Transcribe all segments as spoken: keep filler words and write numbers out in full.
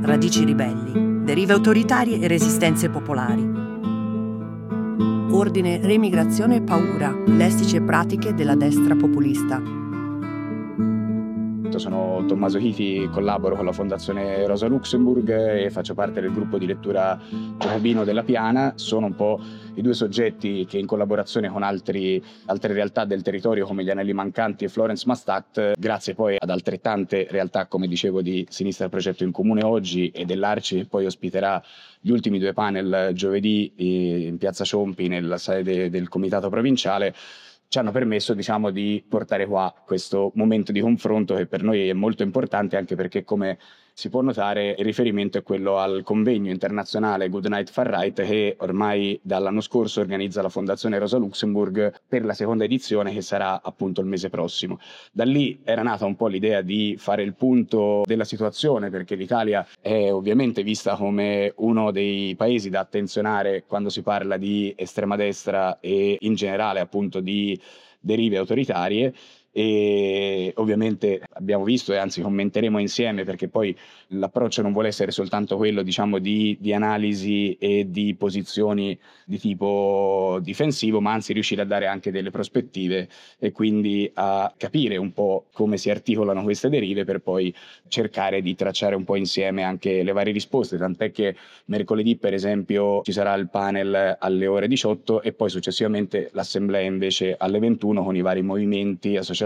radici ribelli, derive autoritarie e resistenze popolari. Ordine, remigrazione e paura, lessici e pratiche della destra populista. Sono Tommaso Chiti, collaboro con la Fondazione Rosa Luxemburg e faccio parte del gruppo di lettura Giacobino della Piana. Sono un po' i due soggetti che, in collaborazione con altri, altre realtà del territorio come gli Anelli Mancanti e Florence Mastat, grazie poi ad altrettante realtà, come dicevo, di Sinistra Progetto in Comune oggi e dell'Arci, che poi ospiterà gli ultimi due panel giovedì in Piazza Ciompi nella sede del Comitato Provinciale, ci hanno permesso, diciamo, di portare qua questo momento di confronto che per noi è molto importante, anche perché, come si può notare, il riferimento è quello al convegno internazionale Good Night Far Right che ormai dall'anno scorso organizza la Fondazione Rosa Luxemburg per la seconda edizione, che sarà appunto il mese prossimo. Da lì era nata un po' l'idea di fare il punto della situazione, perché l'Italia è ovviamente vista come uno dei paesi da attenzionare quando si parla di estrema destra e in generale appunto di derive autoritarie. E ovviamente abbiamo visto, e anzi commenteremo insieme, perché poi l'approccio non vuole essere soltanto quello, diciamo, di, di analisi e di posizioni di tipo difensivo, ma anzi riuscire a dare anche delle prospettive e quindi a capire un po' come si articolano queste derive, per poi cercare di tracciare un po' insieme anche le varie risposte, tant'è che mercoledì per esempio ci sarà il panel alle ore diciotto e poi successivamente l'assemblea invece alle ventuno con i vari movimenti, associazioni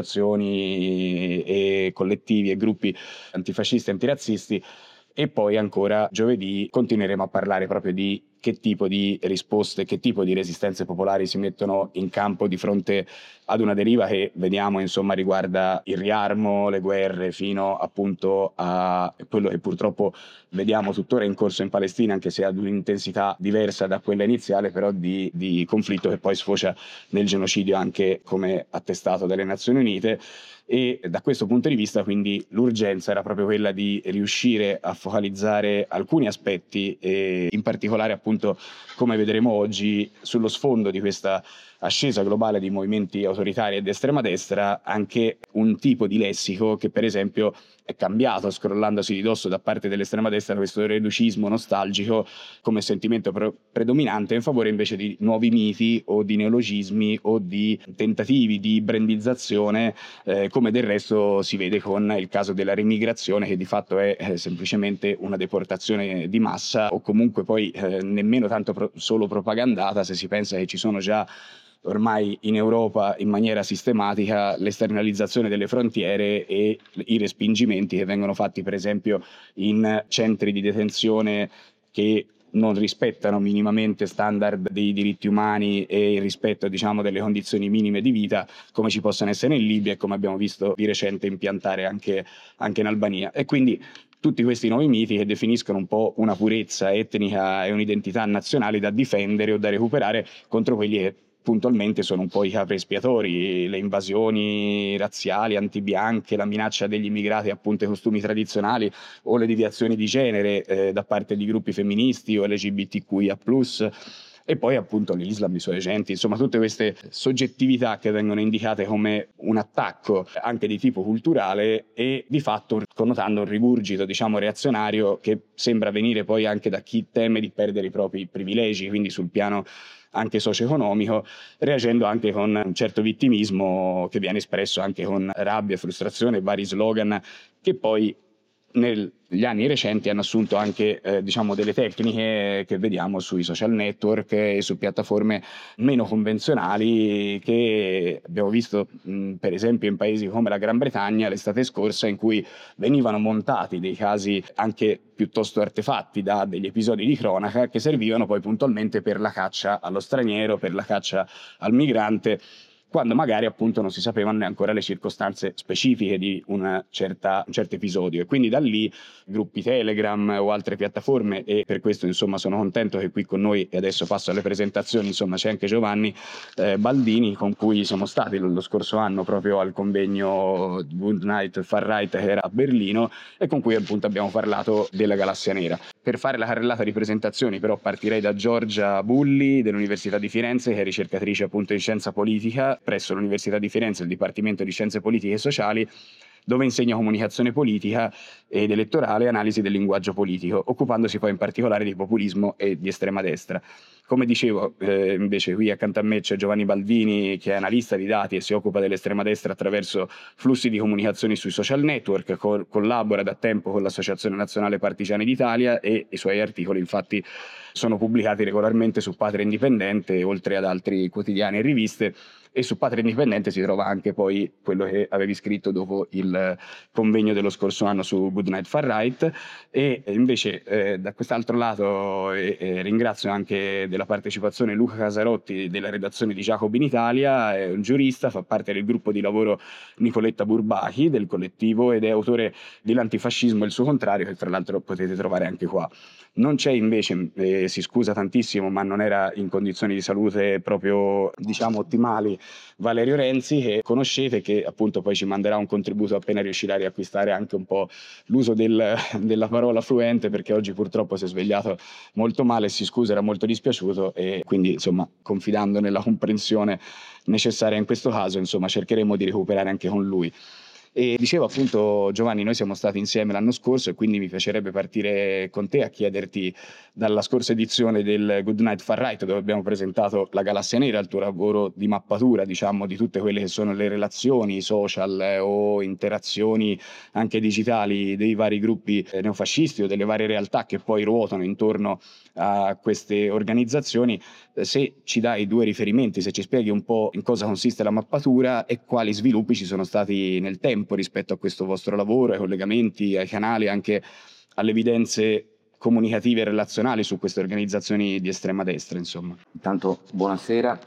e collettivi e gruppi antifascisti e antirazzisti. E poi ancora giovedì continueremo a parlare proprio di che tipo di risposte, che tipo di resistenze popolari si mettono in campo di fronte ad una deriva che vediamo insomma riguarda il riarmo, le guerre, fino appunto a quello che purtroppo vediamo tuttora in corso in Palestina, anche se ad un'intensità diversa da quella iniziale, però di, di conflitto che poi sfocia nel genocidio, anche come attestato dalle Nazioni Unite. E da questo punto di vista quindi l'urgenza era proprio quella di riuscire a focalizzare alcuni aspetti e in particolare appunto, come vedremo oggi, sullo sfondo di questa ascesa globale di movimenti autoritari ed estrema destra, anche un tipo di lessico che per esempio è cambiato scrollandosi di dosso da parte dell'estrema destra, questo reducismo nostalgico come sentimento pre- predominante in favore invece di nuovi miti o di neologismi o di tentativi di brandizzazione, eh, come del resto si vede con il caso della remigrazione, che di fatto è eh, semplicemente una deportazione di massa, o comunque poi eh, nemmeno tanto pro- solo propagandata, se si pensa che ci sono già ormai in Europa in maniera sistematica l'esternalizzazione delle frontiere e i respingimenti che vengono fatti per esempio in centri di detenzione che non rispettano minimamente standard dei diritti umani e il rispetto, diciamo, delle condizioni minime di vita, come ci possono essere in Libia e come abbiamo visto di recente impiantare anche, anche in Albania. E quindi tutti questi nuovi miti che definiscono un po' una purezza etnica e un'identità nazionale da difendere o da recuperare contro quelli che puntualmente sono un po' i capri espiatori, le invasioni razziali, antibianche, la minaccia degli immigrati appunto ai costumi tradizionali o le deviazioni di genere eh, da parte di gruppi femministi o L G B T Q I A plus, e poi appunto l'Islam, i suoi agenti, insomma tutte queste soggettività che vengono indicate come un attacco anche di tipo culturale e di fatto connotando un rigurgito, diciamo, reazionario che sembra venire poi anche da chi teme di perdere i propri privilegi, quindi sul piano anche socio-economico, reagendo anche con un certo vittimismo che viene espresso anche con rabbia, frustrazione, vari slogan che poi negli anni recenti hanno assunto anche eh, diciamo delle tecniche che vediamo sui social network e su piattaforme meno convenzionali, che abbiamo visto mh, per esempio in paesi come la Gran Bretagna l'estate scorsa, in cui venivano montati dei casi anche piuttosto artefatti da degli episodi di cronaca che servivano poi puntualmente per la caccia allo straniero, per la caccia al migrante, quando magari appunto non si sapevano ancora le circostanze specifiche di una certa, un certo episodio. E quindi da lì gruppi Telegram o altre piattaforme, e per questo insomma sono contento che qui con noi, e adesso passo alle presentazioni, insomma c'è anche Giovanni eh, Baldini, con cui siamo stati lo scorso anno proprio al convegno Good Night Far Right che era a Berlino e con cui appunto abbiamo parlato della galassia nera. Per fare la carrellata di presentazioni però partirei da Giorgia Bulli dell'Università di Firenze, che è ricercatrice appunto in scienza politica presso l'Università di Firenze, il Dipartimento di Scienze Politiche e Sociali, dove insegna comunicazione politica ed elettorale e analisi del linguaggio politico, occupandosi poi in particolare di populismo e di estrema destra. Come dicevo, eh, invece qui accanto a me c'è Giovanni Baldini, che è analista di dati e si occupa dell'estrema destra attraverso flussi di comunicazioni sui social network, co- collabora da tempo con l'Associazione Nazionale Partigiani d'Italia e i suoi articoli infatti sono pubblicati regolarmente su Patria Indipendente, oltre ad altri quotidiani e riviste. E su Patria Indipendente si trova anche poi quello che avevi scritto dopo il convegno dello scorso anno su Good Night Far Right. E invece eh, da quest'altro lato eh, eh, ringrazio anche della partecipazione Luca Casarotti della redazione di Jacob in Italia, è un giurista, fa parte del gruppo di lavoro Nicoletta Burbachi del collettivo ed è autore di L'antifascismo e il suo contrario, che tra l'altro potete trovare anche qua. Non c'è invece, eh, si scusa tantissimo, ma non era in condizioni di salute proprio, diciamo, ottimali, Valerio Renzi, che conoscete, che appunto poi ci manderà un contributo appena riuscirà a riacquistare anche un po' l'uso del, della parola fluente, perché oggi purtroppo si è svegliato molto male, si scusa, era molto dispiaciuto e quindi, insomma, confidando nella comprensione necessaria in questo caso, insomma, cercheremo di recuperare anche con lui. E dicevo appunto, Giovanni, noi siamo stati insieme l'anno scorso e quindi mi piacerebbe partire con te a chiederti dalla scorsa edizione del Good Night Far Right, dove abbiamo presentato La Galassia Nera, il tuo lavoro di mappatura, diciamo, di tutte quelle che sono le relazioni social eh, o interazioni anche digitali dei vari gruppi eh, neofascisti o delle varie realtà che poi ruotano intorno a queste organizzazioni. Se ci dai due riferimenti, se ci spieghi un po' in cosa consiste la mappatura e quali sviluppi ci sono stati nel tempo rispetto a questo vostro lavoro, ai collegamenti, ai canali, anche alle evidenze comunicative e relazionali su queste organizzazioni di estrema destra, insomma. Intanto buonasera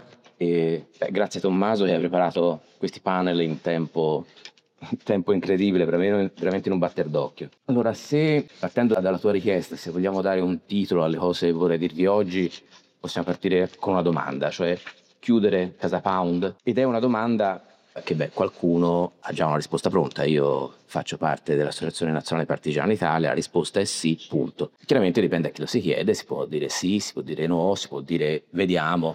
e beh, grazie a Tommaso che ha preparato questi panel in tempo, in tempo incredibile, veramente in un batter d'occhio. Allora, se partendo dalla tua richiesta, se vogliamo dare un titolo alle cose che vorrei dirvi oggi, possiamo partire con una domanda, cioè chiudere Casa Pound, ed è una domanda che beh, qualcuno ha già una risposta pronta. Io faccio parte dell'Associazione Nazionale Partigiani d'Italia, la risposta è sì, punto. Chiaramente dipende da chi lo si chiede, si può dire sì, si può dire no, si può dire vediamo,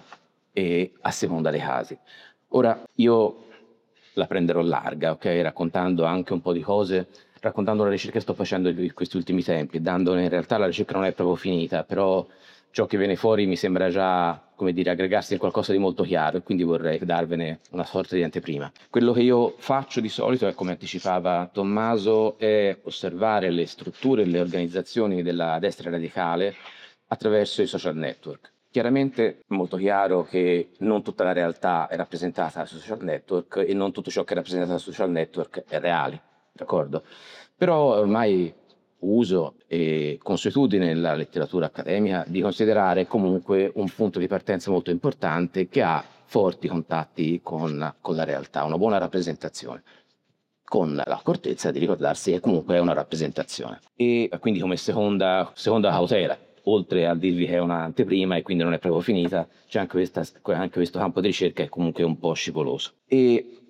e a seconda dei casi. Ora io la prenderò larga, ok? Raccontando anche un po' di cose, raccontando la ricerca che sto facendo in questi ultimi tempi, dandone in realtà la ricerca non è proprio finita, però ciò che viene fuori mi sembra già, come dire, aggregarsi in qualcosa di molto chiaro e quindi vorrei darvene una sorta di anteprima. Quello che io faccio di solito, è, come anticipava Tommaso, è osservare le strutture e le organizzazioni della destra radicale attraverso i social network. Chiaramente è molto chiaro che non tutta la realtà è rappresentata sui social network e non tutto ciò che è rappresentato sui social network è reale, d'accordo? Però ormai uso e consuetudine nella letteratura accademica di considerare comunque un punto di partenza molto importante che ha forti contatti con, con la realtà, una buona rappresentazione, con l'accortezza di ricordarsi che comunque è una rappresentazione. E quindi come seconda, seconda cautela, oltre a dirvi che è un'anteprima e quindi non è proprio finita, c'è anche, questa, anche questo campo di ricerca che è comunque un po' scivoloso. E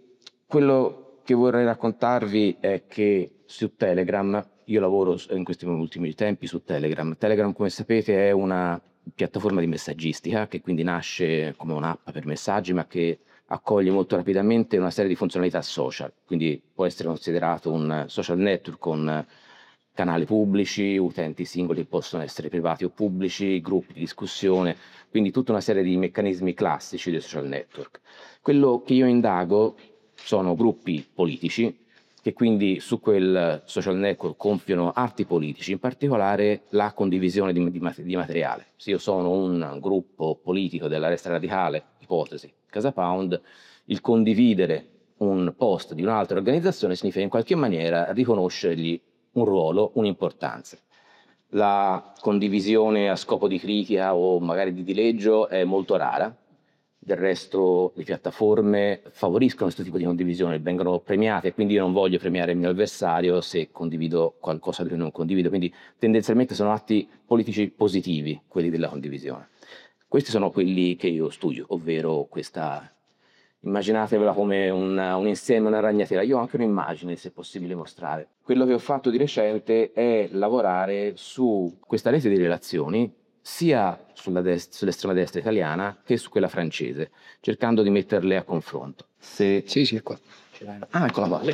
quello che vorrei raccontarvi è che su Telegram, io lavoro in questi ultimi tempi su Telegram. Telegram, come sapete, è una piattaforma di messaggistica che quindi nasce come un'app per messaggi, ma che accoglie molto rapidamente una serie di funzionalità social. Quindi può essere considerato un social network con canali pubblici, utenti singoli possono essere privati o pubblici, gruppi di discussione, quindi tutta una serie di meccanismi classici dei social network. Quello che io indago sono gruppi politici che quindi su quel social network compiono atti politici, in particolare la condivisione di, di, di materiale. Se io sono un gruppo politico della destra radicale, ipotesi, Casa Pound, il condividere un post di un'altra organizzazione significa in qualche maniera riconoscergli un ruolo, un'importanza. La condivisione a scopo di critica o magari di dileggio è molto rara. Del resto le piattaforme favoriscono questo tipo di condivisione, vengono premiate, quindi io non voglio premiare il mio avversario se condivido qualcosa che non condivido, quindi tendenzialmente sono atti politici positivi quelli della condivisione. Questi sono quelli che io studio, ovvero questa, immaginatevela come una, un insieme, una ragnatela. Io ho anche un'immagine, se è possibile mostrare. Quello che ho fatto di recente è lavorare su questa rete di relazioni sia sulla dest- sull'estrema destra italiana che su quella francese, cercando di metterle a confronto. Se... Sì, sì, è qua. Ah, eccola qua.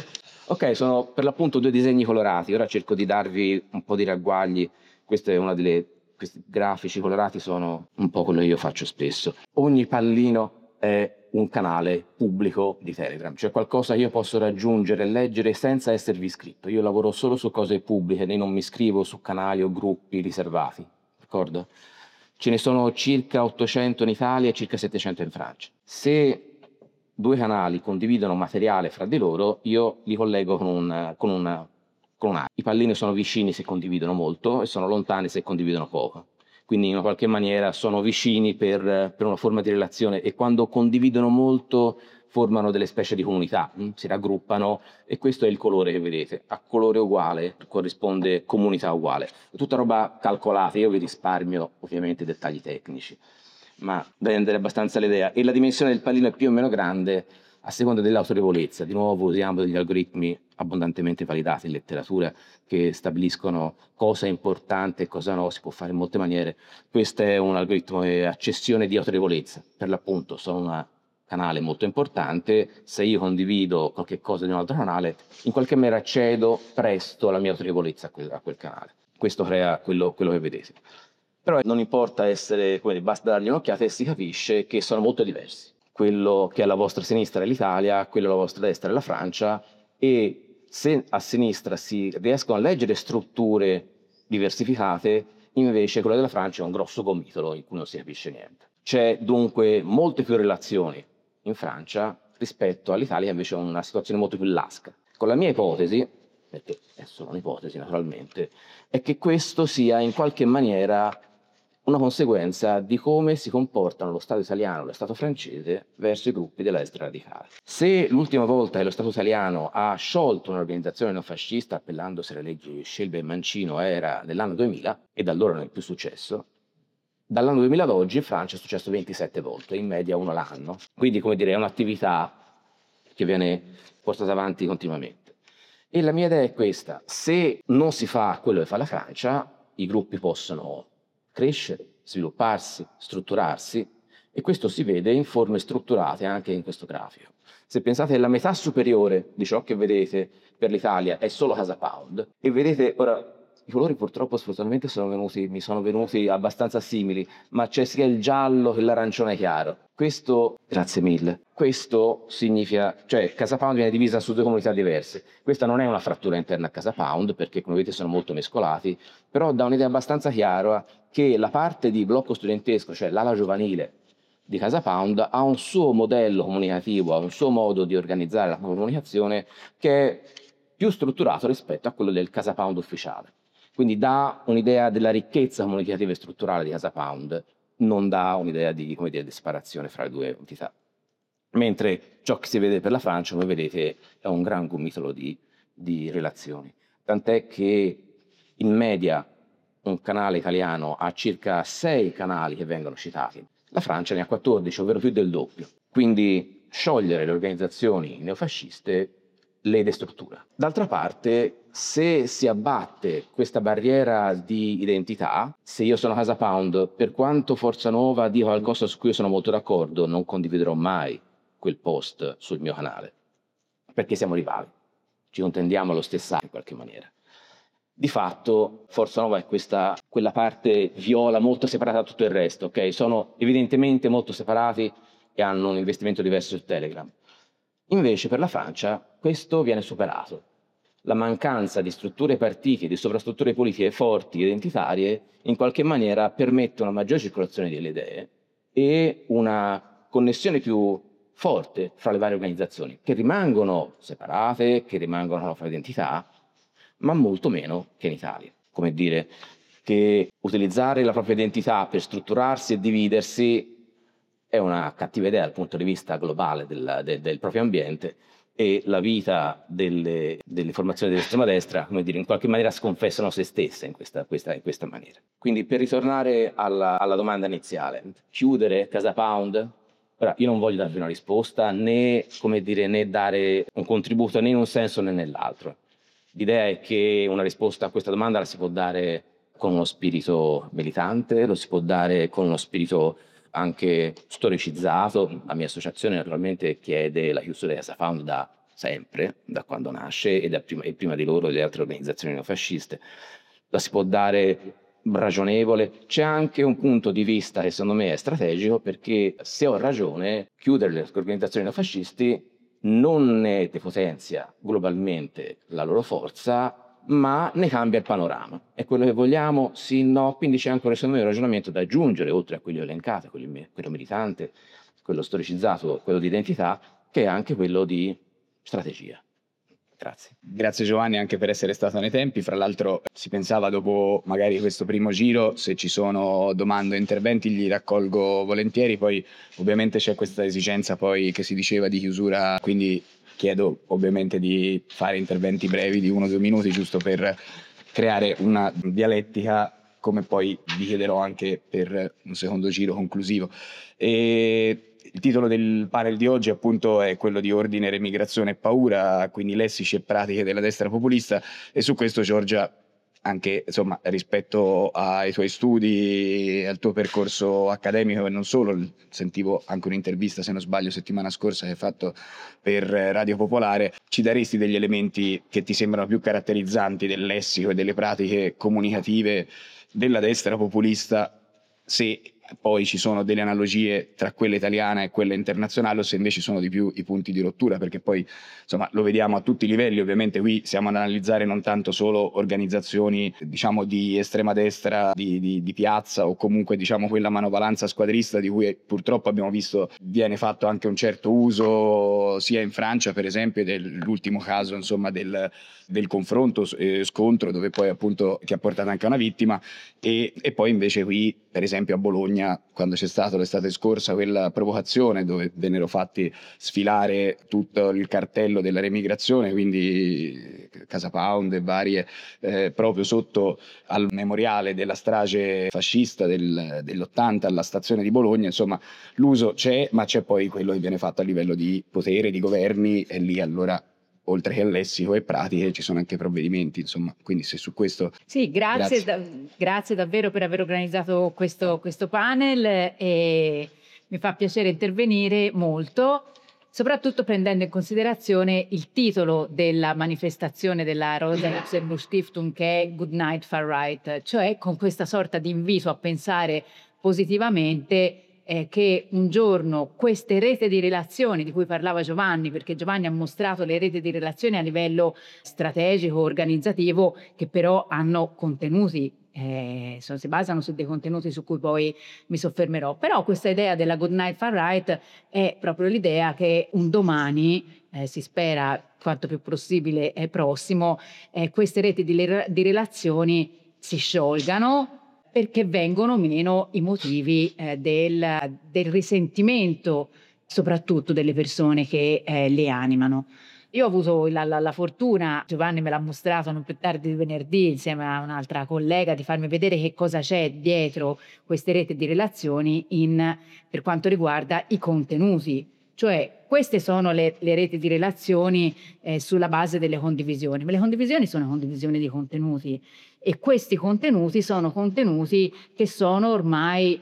Ok, sono per l'appunto due disegni colorati. Ora cerco di darvi un po' di ragguagli. Questa è una delle questi grafici colorati sono un po' quello che io faccio spesso. Ogni pallino è un canale pubblico di Telegram, cioè qualcosa che io posso raggiungere e leggere senza esservi iscritto. Io lavoro solo su cose pubbliche, né non mi iscrivo su canali o gruppi riservati, d'accordo? Ce ne sono circa ottocento in Italia e circa settecento in Francia. Se due canali condividono materiale fra di loro, io li collego con un, con una, con una. I pallini sono vicini se condividono molto e sono lontani se condividono poco. Quindi in una qualche maniera sono vicini per, per una forma di relazione e quando condividono molto formano delle specie di comunità, hm? Si raggruppano e questo è il colore che vedete. A colore uguale corrisponde comunità uguale. È tutta roba calcolata, io vi risparmio ovviamente dettagli tecnici, ma da rendere abbastanza l'idea. E la dimensione del pallino è più o meno grande a seconda dell'autorevolezza. Di nuovo usiamo degli algoritmi abbondantemente validati in letteratura che stabiliscono cosa è importante e cosa no, si può fare in molte maniere. Questo è un algoritmo di accessione di autorevolezza. Per l'appunto sono un canale molto importante, se io condivido qualche cosa di un altro canale, in qualche maniera accedo presto alla mia autorevolezza a quel, a quel canale. Questo crea quello, quello che vedete. Però non importa essere, come dire, basta dargli un'occhiata e si capisce che sono molto diversi. Quello che è alla vostra sinistra è l'Italia, quello alla vostra destra è la Francia, e se a sinistra si riescono a leggere strutture diversificate, invece quella della Francia è un grosso gomitolo in cui non si capisce niente. C'è dunque molte più relazioni in Francia rispetto all'Italia, invece è una situazione molto più lasca. Con la mia ipotesi, perché è solo un'ipotesi naturalmente, è che questo sia in qualche maniera una conseguenza di come si comportano lo Stato italiano e lo Stato francese verso i gruppi della destra radicale. Se l'ultima volta che lo Stato italiano ha sciolto un'organizzazione neofascista appellandosi alle leggi Scelba e Mancino era nell'anno duemila, e da allora non è più successo, dall'anno duemila ad oggi in Francia è successo ventisette volte, in media uno l'anno. Quindi, come dire, è un'attività che viene portata avanti continuamente. E la mia idea è questa: se non si fa quello che fa la Francia, i gruppi possono crescere, svilupparsi, strutturarsi, e questo si vede in forme strutturate anche in questo grafico. Se pensate che la metà superiore di ciò che vedete per l'Italia è solo Casa Pound, e vedete, ora i colori purtroppo sfortunatamente sono venuti, mi sono venuti abbastanza simili, ma c'è sia il giallo che l'arancione chiaro. Questo, grazie mille, questo significa, cioè Casa Pound viene divisa su due comunità diverse. Questa non è una frattura interna a Casa Pound, perché come vedete sono molto mescolati, però dà un'idea abbastanza chiara che la parte di blocco studentesco, cioè l'ala giovanile di Casa Pound, ha un suo modello comunicativo, ha un suo modo di organizzare la comunicazione che è più strutturato rispetto a quello del Casa Pound ufficiale. Quindi dà un'idea della ricchezza comunicativa e strutturale di Casa Pound, non dà un'idea di, come dire, di separazione fra le due entità. Mentre ciò che si vede per la Francia, come vedete, è un gran gomitolo di, di relazioni. Tant'è che in media un canale italiano ha circa sei canali che vengono citati. La Francia ne ha quattordici, ovvero più del doppio. Quindi sciogliere le organizzazioni neofasciste le destruttura. D'altra parte, se si abbatte questa barriera di identità, se io sono Casa Pound, per quanto Forza Nuova dica qualcosa su cui io sono molto d'accordo, non condividerò mai quel post sul mio canale, perché siamo rivali, ci contendiamo allo stesso in qualche maniera. Di fatto Forza Nuova è questa, quella parte viola molto separata da tutto il resto, ok? Sono evidentemente molto separati e hanno un investimento diverso su Telegram. Invece per la Francia questo viene superato. La mancanza di strutture partitiche, di sovrastrutture politiche forti, identitarie, in qualche maniera permette una maggiore circolazione delle idee e una connessione più forte fra le varie organizzazioni, che rimangono separate, che rimangono con la propria identità, ma molto meno che in Italia. Come dire che utilizzare la propria identità per strutturarsi e dividersi è una cattiva idea dal punto di vista globale del, del, del proprio ambiente, e la vita delle, delle formazioni dell'estrema destra, come dire, in qualche maniera sconfessano se stesse in questa, questa, in questa maniera. Quindi, per ritornare alla, alla domanda iniziale, chiudere Casa Pound? Ora, io non voglio darvi una risposta, né, come dire, né dare un contributo né in un senso né nell'altro. L'idea è che una risposta a questa domanda la si può dare con uno spirito militante, lo si può dare con uno spirito anche storicizzato. La mia associazione naturalmente chiede la chiusura di Casa Pound da sempre, da quando nasce e, da prima, e prima di loro le altre organizzazioni neofasciste. La si può dare ragionevole. C'è anche un punto di vista che secondo me è strategico, perché se ho ragione, chiudere le organizzazioni neofascisti non ne depotenzia globalmente la loro forza, ma ne cambia il panorama. È quello che vogliamo? Sì, no. Quindi c'è anche secondo me un ragionamento da aggiungere, oltre a quelli elencati, quelli, quello militante, quello storicizzato, quello di identità, che è anche quello di strategia. Grazie. Grazie Giovanni anche per essere stato nei tempi. Fra l'altro si pensava, dopo magari questo primo giro, se ci sono domande o interventi li raccolgo volentieri, poi ovviamente c'è questa esigenza poi che si diceva di chiusura, quindi chiedo ovviamente di fare interventi brevi di uno o due minuti, giusto per creare una dialettica, come poi vi chiederò anche per un secondo giro conclusivo. E il titolo del panel di oggi appunto è quello di Ordine, Remigrazione e Paura, quindi lessici e pratiche della destra populista, e su questo Giorgia, anche insomma rispetto ai tuoi studi, al tuo percorso accademico e non solo, sentivo anche un'intervista, se non sbaglio, settimana scorsa che hai fatto per Radio Popolare, ci daresti degli elementi che ti sembrano più caratterizzanti del lessico e delle pratiche comunicative della destra populista, se poi ci sono delle analogie tra quella italiana e quella internazionale, o se invece sono di più i punti di rottura, perché poi insomma lo vediamo a tutti i livelli. Ovviamente qui siamo ad analizzare non tanto solo organizzazioni diciamo di estrema destra di, di, di piazza, o comunque diciamo quella manovalanza squadrista di cui purtroppo abbiamo visto viene fatto anche un certo uso sia in Francia per esempio, dell'ultimo caso insomma del, del confronto eh, scontro, dove poi appunto che ha portato anche a una vittima, e, e poi invece qui per esempio a Bologna, quando c'è stata l'estate scorsa quella provocazione dove vennero fatti sfilare tutto il cartello della remigrazione, quindi Casa Pound e varie, eh, proprio sotto al memoriale della strage fascista del, dell'ottanta alla stazione di Bologna. Insomma, l'uso c'è, ma c'è poi quello che viene fatto a livello di potere, di governi, e lì allora oltre che al lessico e pratiche ci sono anche provvedimenti, insomma, quindi se su questo... Sì, grazie, grazie. Da, grazie davvero per aver organizzato questo, questo panel, e mi fa piacere intervenire molto, soprattutto prendendo in considerazione il titolo della manifestazione della Rosa Luxemburg Stiftung, che è Good Night Far Right, cioè con questa sorta di invito a pensare positivamente Eh, che un giorno queste reti di relazioni di cui parlava Giovanni, perché Giovanni ha mostrato le reti di relazioni a livello strategico, organizzativo, che però hanno contenuti, eh, sono, si basano su dei contenuti su cui poi mi soffermerò. Però questa idea della Good Night Far Right è proprio l'idea che un domani, eh, si spera quanto più possibile è prossimo, eh, queste reti di, di relazioni si sciolgano, perché vengono meno i motivi eh, del, del risentimento, soprattutto delle persone che eh, le animano. Io ho avuto la, la, la fortuna, Giovanni me l'ha mostrato non più tardi di venerdì, insieme a un'altra collega, di farmi vedere che cosa c'è dietro queste reti di relazioni in, per quanto riguarda i contenuti. Cioè, queste sono le, le reti di relazioni eh, sulla base delle condivisioni. Ma le condivisioni sono condivisioni di contenuti, e questi contenuti sono contenuti che sono ormai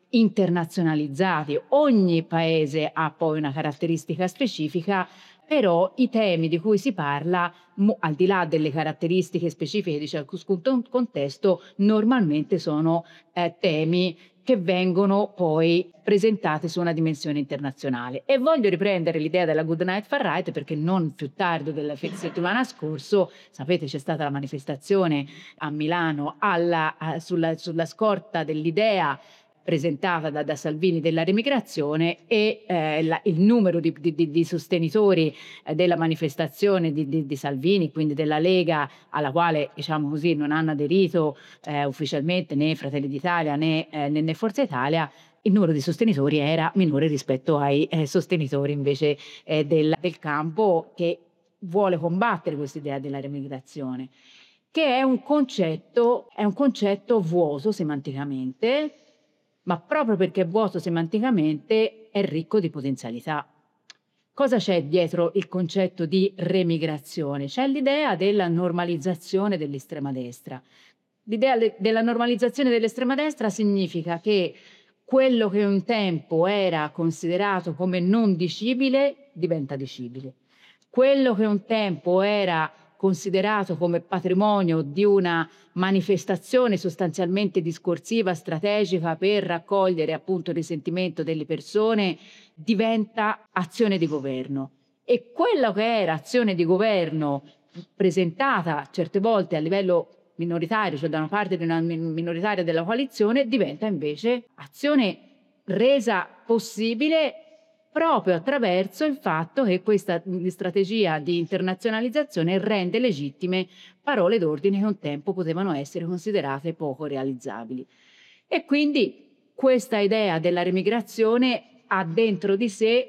internazionalizzati. Ogni paese ha poi una caratteristica specifica, però i temi di cui si parla, al di là delle caratteristiche specifiche di ciascun contesto, normalmente sono eh, temi che vengono poi presentati su una dimensione internazionale. E voglio riprendere l'idea della Good Night Far Right, perché non più tardi della settimana scorsa, sapete, c'è stata la manifestazione a Milano alla, a, sulla, sulla scorta dell'idea presentata da, da Salvini della remigrazione, e eh, la, il numero di, di, di sostenitori eh, della manifestazione di, di, di Salvini, quindi della Lega, alla quale diciamo così non hanno aderito eh, ufficialmente né Fratelli d'Italia né, eh, né, né Forza Italia, il numero di sostenitori era minore rispetto ai eh, sostenitori invece eh, del, del campo che vuole combattere questa idea della remigrazione, che è un concetto, è un concetto vuoto semanticamente, ma proprio perché è vuoto semanticamente è ricco di potenzialità. Cosa c'è dietro il concetto di remigrazione? C'è l'idea della normalizzazione dell'estrema destra. L'idea della normalizzazione dell'estrema destra significa che quello che un tempo era considerato come non dicibile diventa dicibile. quello che un tempo era considerato come patrimonio di una manifestazione sostanzialmente discorsiva, strategica per raccogliere appunto il risentimento delle persone, diventa azione di governo. E quello che era azione di governo presentata certe volte a livello minoritario, cioè da una parte di una minoritaria della coalizione, diventa invece azione resa possibile proprio attraverso il fatto che questa strategia di internazionalizzazione rende legittime parole d'ordine che un tempo potevano essere considerate poco realizzabili. E quindi questa idea della remigrazione ha dentro di sé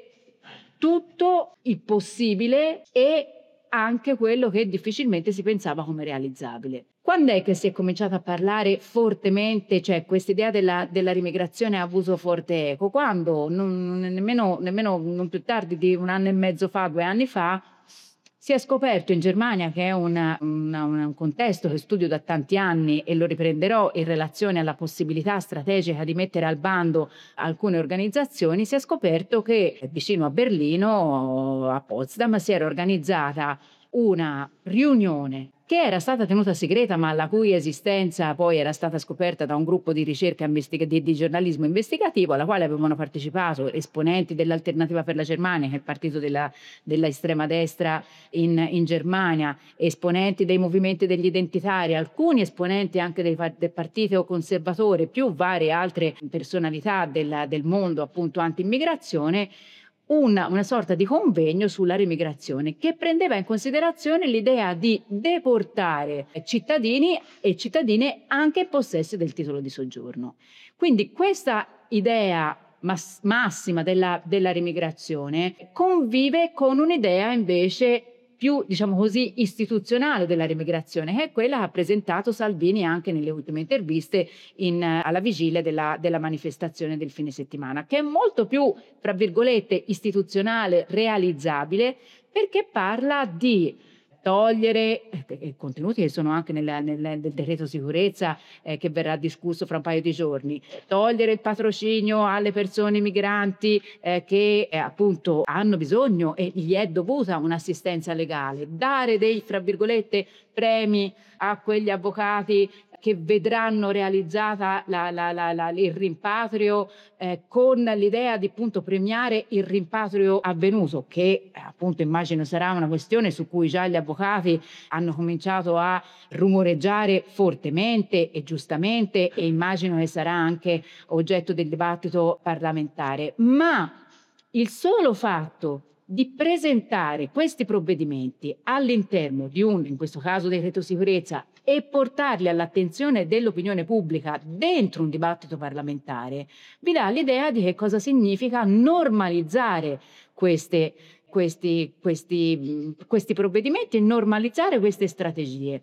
tutto il possibile e anche quello che difficilmente si pensava come realizzabile. Quando è che si è cominciato a parlare fortemente, cioè questa idea della, della rimigrazione ha avuto forte eco? Quando, non, nemmeno, nemmeno non più tardi di un anno e mezzo fa, due anni fa, si è scoperto in Germania, che è una, una, un contesto che studio da tanti anni e lo riprenderò in relazione alla possibilità strategica di mettere al bando alcune organizzazioni, si è scoperto che vicino a Berlino, a Potsdam, si era organizzata una riunione che era stata tenuta segreta, ma la cui esistenza poi era stata scoperta da un gruppo di ricerca investig- di, di giornalismo investigativo, alla quale avevano partecipato esponenti dell'Alternativa per la Germania, che è il partito della, della estrema destra in, in Germania, esponenti dei movimenti degli identitari, alcuni esponenti anche dei, del partito conservatore, più varie altre personalità del, del mondo appunto anti-immigrazione. Una, una sorta di convegno sulla remigrazione che prendeva in considerazione l'idea di deportare cittadini e cittadine anche in possesso del titolo di soggiorno. Quindi questa idea mass- massima della, della remigrazione convive con un'idea invece più, diciamo così, istituzionale della remigrazione, che è quella che ha presentato Salvini anche nelle ultime interviste in, alla vigilia della, della manifestazione del fine settimana, che è molto più, tra virgolette, istituzionale, realizzabile, perché parla di togliere eh, contenuti che sono anche nel, nel, nel decreto sicurezza eh, che verrà discusso fra un paio di giorni, togliere il patrocinio alle persone migranti eh, che eh, appunto hanno bisogno e gli è dovuta un'assistenza legale, dare dei, fra virgolette, premi a quegli avvocati che vedranno realizzata la, la, la, la, il rimpatrio eh, con l'idea di appunto premiare il rimpatrio avvenuto, che appunto immagino sarà una questione su cui già gli avvocati hanno cominciato a rumoreggiare fortemente e giustamente, e immagino che sarà anche oggetto del dibattito parlamentare. Ma il solo fatto di presentare questi provvedimenti all'interno di un, in questo caso decreto sicurezza, e portarli all'attenzione dell'opinione pubblica dentro un dibattito parlamentare, vi dà l'idea di che cosa significa normalizzare queste, questi, questi, questi provvedimenti e normalizzare queste strategie.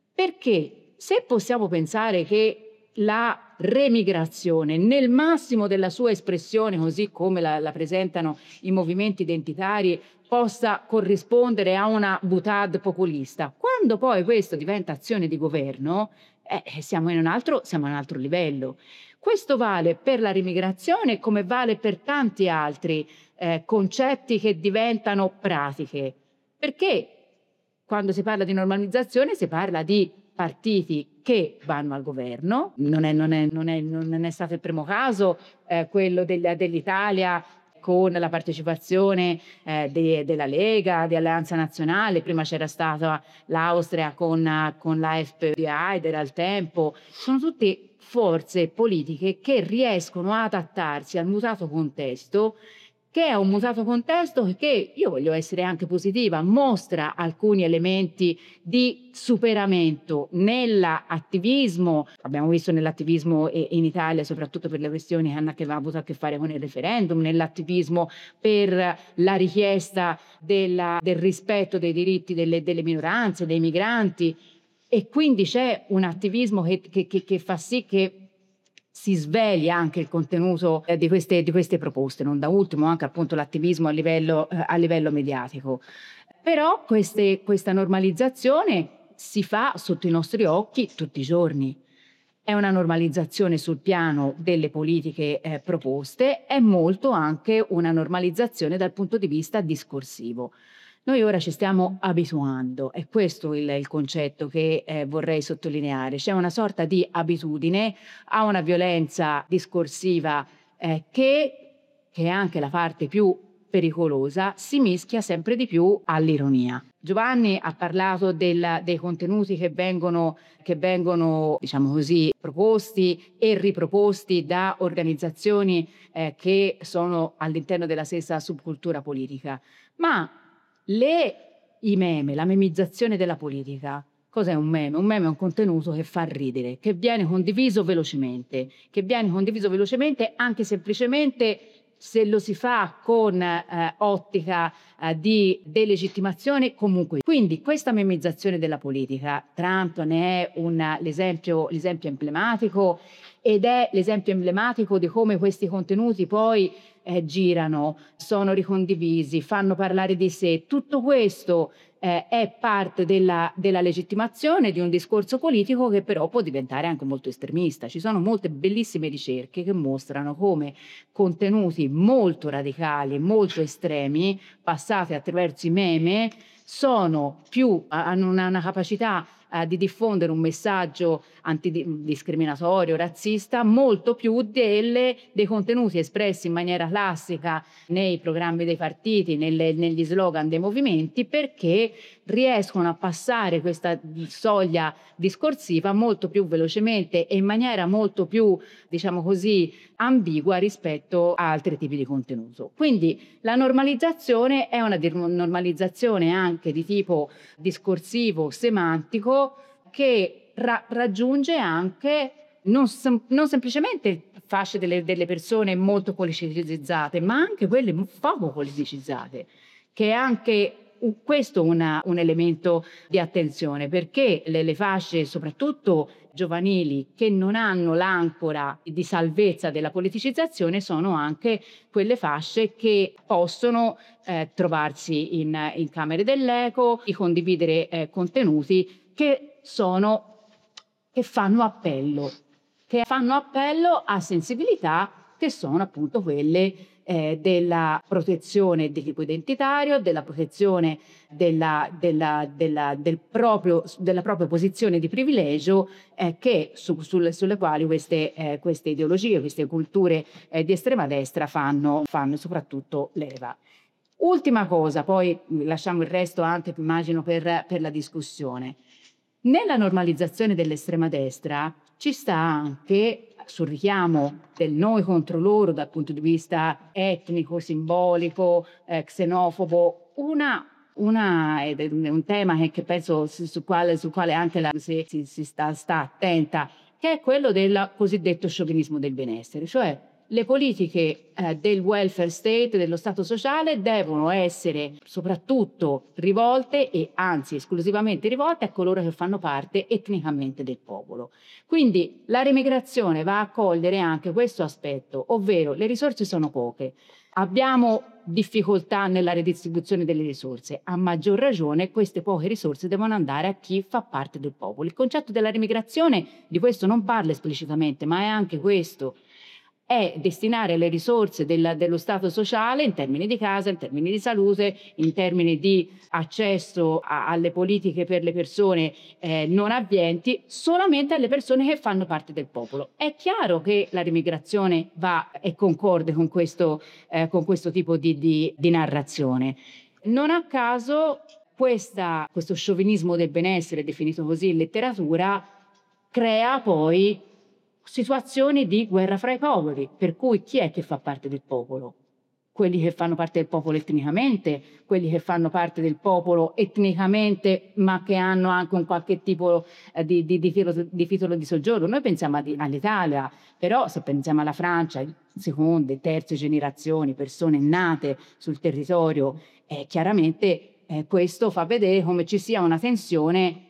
Perché se possiamo pensare che la remigrazione nel massimo della sua espressione, così come la, la presentano i movimenti identitari, possa corrispondere a una boutade populista, quando poi questo diventa azione di governo, eh, siamo in un altro, siamo a un altro livello. Questo vale per la remigrazione come vale per tanti altri eh, concetti che diventano pratiche, perché quando si parla di normalizzazione si parla di partiti che vanno al governo. Non è, non è, non è, non è stato il primo caso eh, quello del, dell'Italia con la partecipazione eh, de, della Lega, di Alleanza Nazionale. Prima c'era stata l'Austria con, con l'A F P D al tempo. Sono tutte forze politiche che riescono ad adattarsi al mutato contesto, che è un mutato contesto che, io voglio essere anche positiva, mostra alcuni elementi di superamento nell'attivismo. Abbiamo visto nell'attivismo in Italia, soprattutto per le questioni che hanno avuto a che fare con il referendum, nell'attivismo per la richiesta della, del rispetto dei diritti delle, delle minoranze, dei migranti, e quindi c'è un attivismo che, che, che, che fa sì che si svegli anche il contenuto eh, di, queste, di queste proposte, non da ultimo anche appunto l'attivismo a livello, eh, a livello mediatico. Però queste, questa normalizzazione si fa sotto i nostri occhi tutti i giorni. È una normalizzazione sul piano delle politiche eh, proposte, è molto anche una normalizzazione dal punto di vista discorsivo. Noi ora ci stiamo abituando, è questo il, il concetto che eh, vorrei sottolineare. C'è una sorta di abitudine a una violenza discorsiva eh, che, che è anche la parte più pericolosa, si mischia sempre di più all'ironia. Giovanni ha parlato del, dei contenuti che vengono, che vengono, diciamo così, proposti e riproposti da organizzazioni eh, che sono all'interno della stessa subcultura politica. Ma le, i meme, la memizzazione della politica, cos'è un meme? Un meme è un contenuto che fa ridere, che viene condiviso velocemente, che viene condiviso velocemente anche semplicemente se lo si fa con eh, ottica eh, di delegittimazione comunque. Quindi questa memizzazione della politica, Trump ne è un, l'esempio, l'esempio emblematico, ed è l'esempio emblematico di come questi contenuti poi eh, girano, sono ricondivisi, fanno parlare di sé. Tutto questo eh, è parte della, della legittimazione di un discorso politico che però può diventare anche molto estremista. Ci sono molte bellissime ricerche che mostrano come contenuti molto radicali, molto estremi, passati attraverso i meme, sono più, hanno una, una capacità eh, di diffondere un messaggio antidiscriminatorio, razzista, molto più delle, dei contenuti espressi in maniera classica nei programmi dei partiti, nelle, negli slogan dei movimenti, perché riescono a passare questa soglia discorsiva molto più velocemente e in maniera molto più, diciamo così, ambigua rispetto a altri tipi di contenuto. Quindi la normalizzazione è una normalizzazione anche di tipo discorsivo, semantico, che ra- raggiunge anche non, sem- non semplicemente fasce delle, delle persone molto politicizzate, ma anche quelle poco politicizzate, che è anche questo una, un elemento di attenzione, perché le, le fasce, soprattutto giovanili, che non hanno l'ancora di salvezza della politicizzazione, sono anche quelle fasce che possono eh, trovarsi in, in camere dell'eco, di condividere eh, contenuti che sono, che fanno appello, che fanno appello a sensibilità che sono appunto quelle eh, della protezione di tipo identitario, della protezione della, della, della, del proprio, della propria posizione di privilegio eh, che su, sulle, sulle quali queste, eh, queste ideologie, queste culture eh, di estrema destra fanno, fanno soprattutto leva. Ultima cosa, poi lasciamo il resto anche, immagino, per, per la discussione. Nella normalizzazione dell'estrema destra ci sta anche, sul richiamo del noi contro loro dal punto di vista etnico, simbolico, eh, xenofobo, una, una, è un tema che, che penso su, su quale, sul quale anche la, si, si, si sta, sta attenta, che è quello del cosiddetto sciovinismo del benessere, cioè le politiche eh, del welfare state, dello Stato sociale, devono essere soprattutto rivolte e anzi esclusivamente rivolte a coloro che fanno parte etnicamente del popolo. Quindi la remigrazione va a cogliere anche questo aspetto, ovvero le risorse sono poche, abbiamo difficoltà nella redistribuzione delle risorse, a maggior ragione queste poche risorse devono andare a chi fa parte del popolo. Il concetto della remigrazione di questo non parla esplicitamente, ma è anche questo. È destinare le risorse del, dello Stato sociale in termini di casa, in termini di salute, in termini di accesso a, alle politiche per le persone eh, non abbienti, solamente alle persone che fanno parte del popolo. È chiaro che la remigrazione va e concorde con questo, eh, con questo tipo di, di, di narrazione. Non a caso questa, questo sciovinismo del benessere, definito così in letteratura, crea poi situazioni di guerra fra i popoli, per cui chi è che fa parte del popolo? Quelli che fanno parte del popolo etnicamente, quelli che fanno parte del popolo etnicamente ma che hanno anche un qualche tipo eh, di, di, di, titolo, di titolo di soggiorno. Noi pensiamo ad, all'Italia, però se pensiamo alla Francia, seconde, terze generazioni, persone nate sul territorio, eh, chiaramente eh, questo fa vedere come ci sia una tensione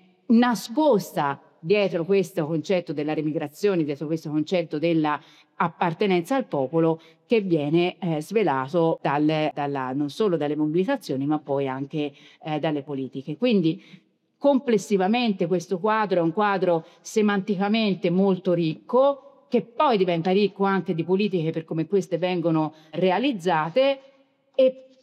nascosta dietro questo concetto della remigrazione, dietro questo concetto della appartenenza al popolo, che viene eh, svelato dal, dalla, non solo dalle mobilitazioni ma poi anche eh, dalle politiche. Quindi complessivamente questo quadro è un quadro semanticamente molto ricco, che poi diventa ricco anche di politiche per come queste vengono realizzate, e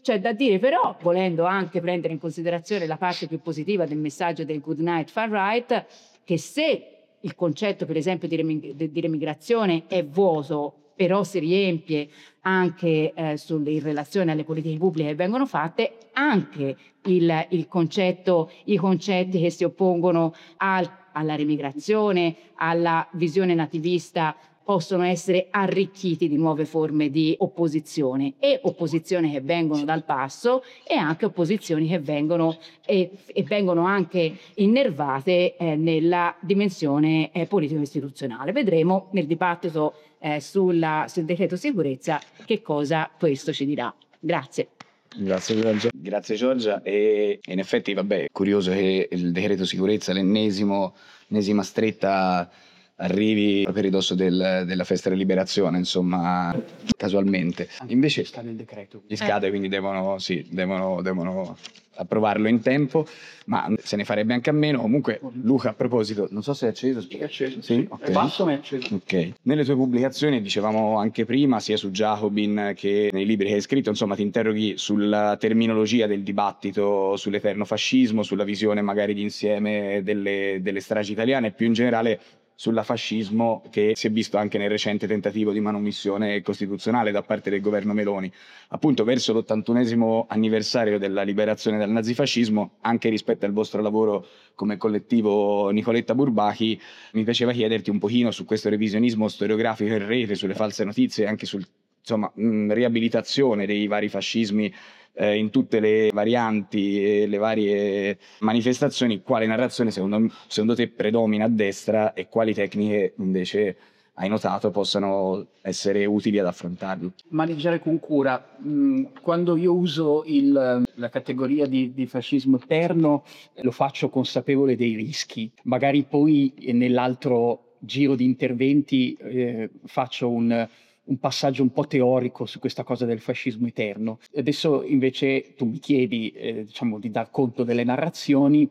C'è da dire però, volendo anche prendere in considerazione la parte più positiva del messaggio del Good Night Far Right, che se il concetto per esempio di, remi- di remigrazione è vuoto, però si riempie anche eh, sul, in relazione alle politiche pubbliche che vengono fatte, anche il, il concetto, i concetti che si oppongono al, alla remigrazione, alla visione nativista, possono essere arricchiti di nuove forme di opposizione, e opposizioni che vengono dal basso e anche opposizioni che vengono e, e vengono anche innervate eh, nella dimensione eh, politico-istituzionale. Vedremo nel dibattito eh, sulla, sul decreto sicurezza che cosa questo ci dirà. Grazie. Grazie Giorgia. Grazie Giorgia. E in effetti, vabbè, è curioso che il decreto sicurezza, l'ennesimo, l'ennesima stretta, arrivi per ridosso del, della festa della liberazione, insomma, casualmente. Invece sta nel decreto. gli scade, quindi devono, sì, devono, devono approvarlo in tempo, ma se ne farebbe anche a meno. Comunque, Luca, a proposito, non so se è acceso. È acceso. Sì? È Okay. basso ma è acceso. Ok. Nelle tue pubblicazioni, dicevamo anche prima, sia su Jacobin che nei libri che hai scritto, insomma, ti interroghi sulla terminologia del dibattito sull'eterno fascismo, sulla visione magari d'insieme delle, delle stragi italiane e più in generale sulla fascismo che si è visto anche nel recente tentativo di manomissione costituzionale da parte del governo Meloni. Appunto, verso l'ottantunesimo anniversario della liberazione dal nazifascismo, anche rispetto al vostro lavoro come collettivo Nicoletta Bourbaki, mi piaceva chiederti un pochino su questo revisionismo storiografico in rete, sulle false notizie e anche sul, insomma, mh, riabilitazione dei vari fascismi eh, in tutte le varianti e le varie manifestazioni. Quale narrazione secondo, secondo te predomina a destra e quali tecniche invece hai notato possano essere utili ad affrontarli? Maneggiare con cura. Mm, Quando io uso il, la categoria di, di fascismo eterno, lo faccio consapevole dei rischi. Magari poi nell'altro giro di interventi eh, faccio un, un passaggio un po' teorico su questa cosa del fascismo eterno. Adesso invece tu mi chiedi eh, diciamo, di dar conto delle narrazioni,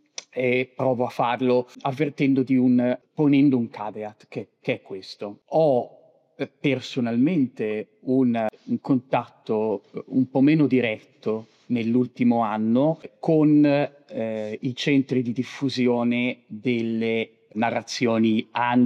e provo a farlo avvertendo di un, ponendo un caveat, che, che è questo. Ho eh, personalmente un, un contatto un po' meno diretto nell'ultimo anno con eh, i centri di diffusione delle narrazioni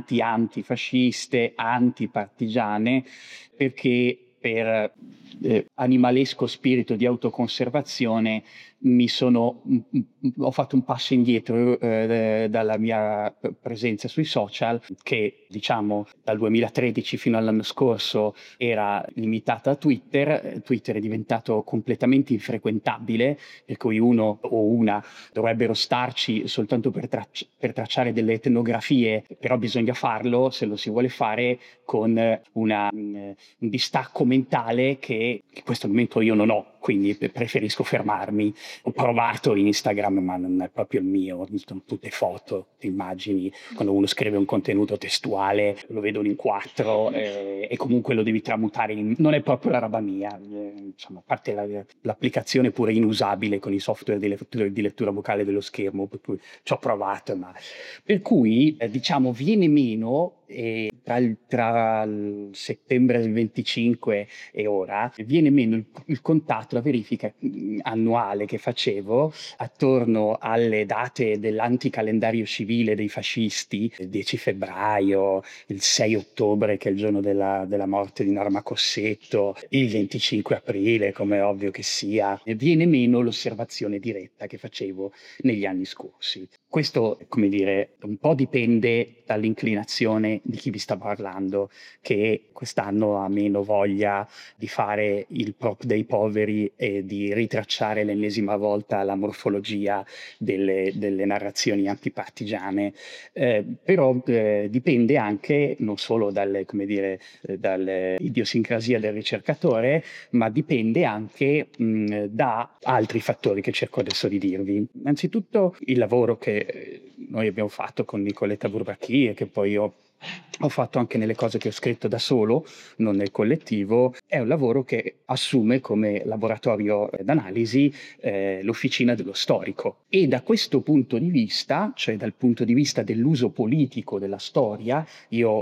anti-antifasciste, antipartigiane, perché per eh, animalesco spirito di autoconservazione mi sono, mh, mh, ho fatto un passo indietro eh, dalla mia presenza sui social, che diciamo dal duemilatredici fino all'anno scorso era limitata a Twitter. Twitter è diventato completamente infrequentabile, per cui uno o una dovrebbero starci soltanto per, tracci- per tracciare delle etnografie, però bisogna farlo, se lo si vuole fare, con una, un, un distacco mentale che in questo momento io non ho, quindi preferisco fermarmi. Ho provato Instagram, ma non è proprio il mio, sono tutte foto, immagini. Quando uno scrive un contenuto testuale lo vedono in quattro eh, e comunque lo devi tramutare in... non è proprio la roba mia, eh, insomma, a parte la, l'applicazione pure inusabile con i software di lettura, di lettura vocale dello schermo, per cui ci ho provato, ma... per cui eh, diciamo viene meno e tra il, tra il settembre del venticinque e ora viene meno il, il contatto, la verifica mh, annuale che facevo attorno alle date dell'anticalendario civile dei fascisti, il dieci febbraio, il sei ottobre che è il giorno della, della morte di Norma Cossetto, il venticinque aprile come è ovvio che sia, e viene meno l'osservazione diretta che facevo negli anni scorsi. Questo, come dire, un po' dipende dall'inclinazione di chi vi sta parlando, che quest'anno ha meno voglia di fare il prop dei poveri e di ritracciare l'ennesima volta la morfologia delle, delle narrazioni antipartigiane. Eh, però eh, dipende anche non solo dalle, come dire, eh, dall'idiosincrasia del ricercatore, ma dipende anche mh, da altri fattori che cerco adesso di dirvi. Innanzitutto il lavoro che noi abbiamo fatto con Nicoletta Bourbaki e che poi ho ho fatto anche nelle cose che ho scritto da solo, non nel collettivo, è un lavoro che assume come laboratorio d'analisi eh, l'Officina dello Storico. E da questo punto di vista, cioè dal punto di vista dell'uso politico della storia, io ho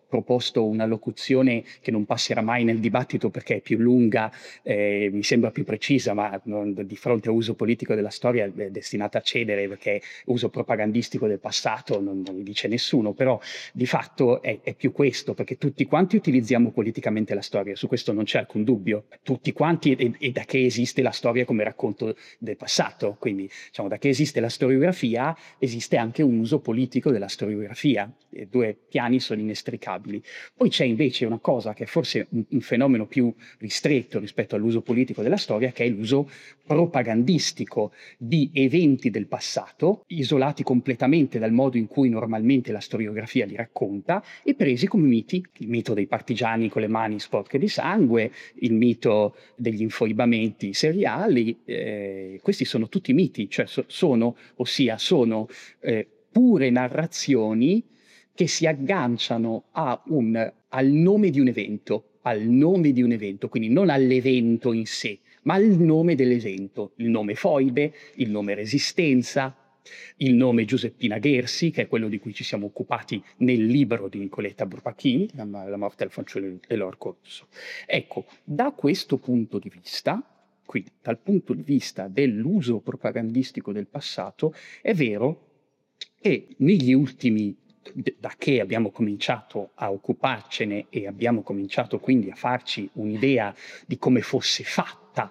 proposto una locuzione che non passerà mai nel dibattito perché è più lunga, eh, mi sembra più precisa, ma non, di fronte a uso politico della storia è destinata a cedere, perché uso propagandistico del passato non, non mi dice nessuno, però di fatto è, è più questo, perché tutti quanti utilizziamo politicamente la storia, su questo non c'è alcun dubbio, tutti quanti, e, e da che esiste la storia come racconto del passato, quindi diciamo da che esiste la storiografia esiste anche un uso politico della storiografia, i due piani sono inestricabili. Poi c'è invece una cosa che è forse un, un fenomeno più ristretto rispetto all'uso politico della storia, che è l'uso propagandistico di eventi del passato, isolati completamente dal modo in cui normalmente la storiografia li racconta e presi come miti. Il mito dei partigiani con le mani sporche di sangue, il mito degli infoibamenti seriali, eh, questi sono tutti miti, cioè so, sono, ossia sono eh, pure narrazioni che si agganciano a un, al nome di un evento, al nome di un evento, quindi non all'evento in sé, ma al nome dell'evento, il nome foibe, il nome resistenza, il nome Giuseppina Gersi, che è quello di cui ci siamo occupati nel libro di Nicoletta Bourbaki, La, la morte del fanciullo dell'orco rosso. Ecco, da questo punto di vista, quindi dal punto di vista dell'uso propagandistico del passato, è vero che negli ultimi da che abbiamo cominciato a occuparcene e abbiamo cominciato quindi a farci un'idea di come fosse fatta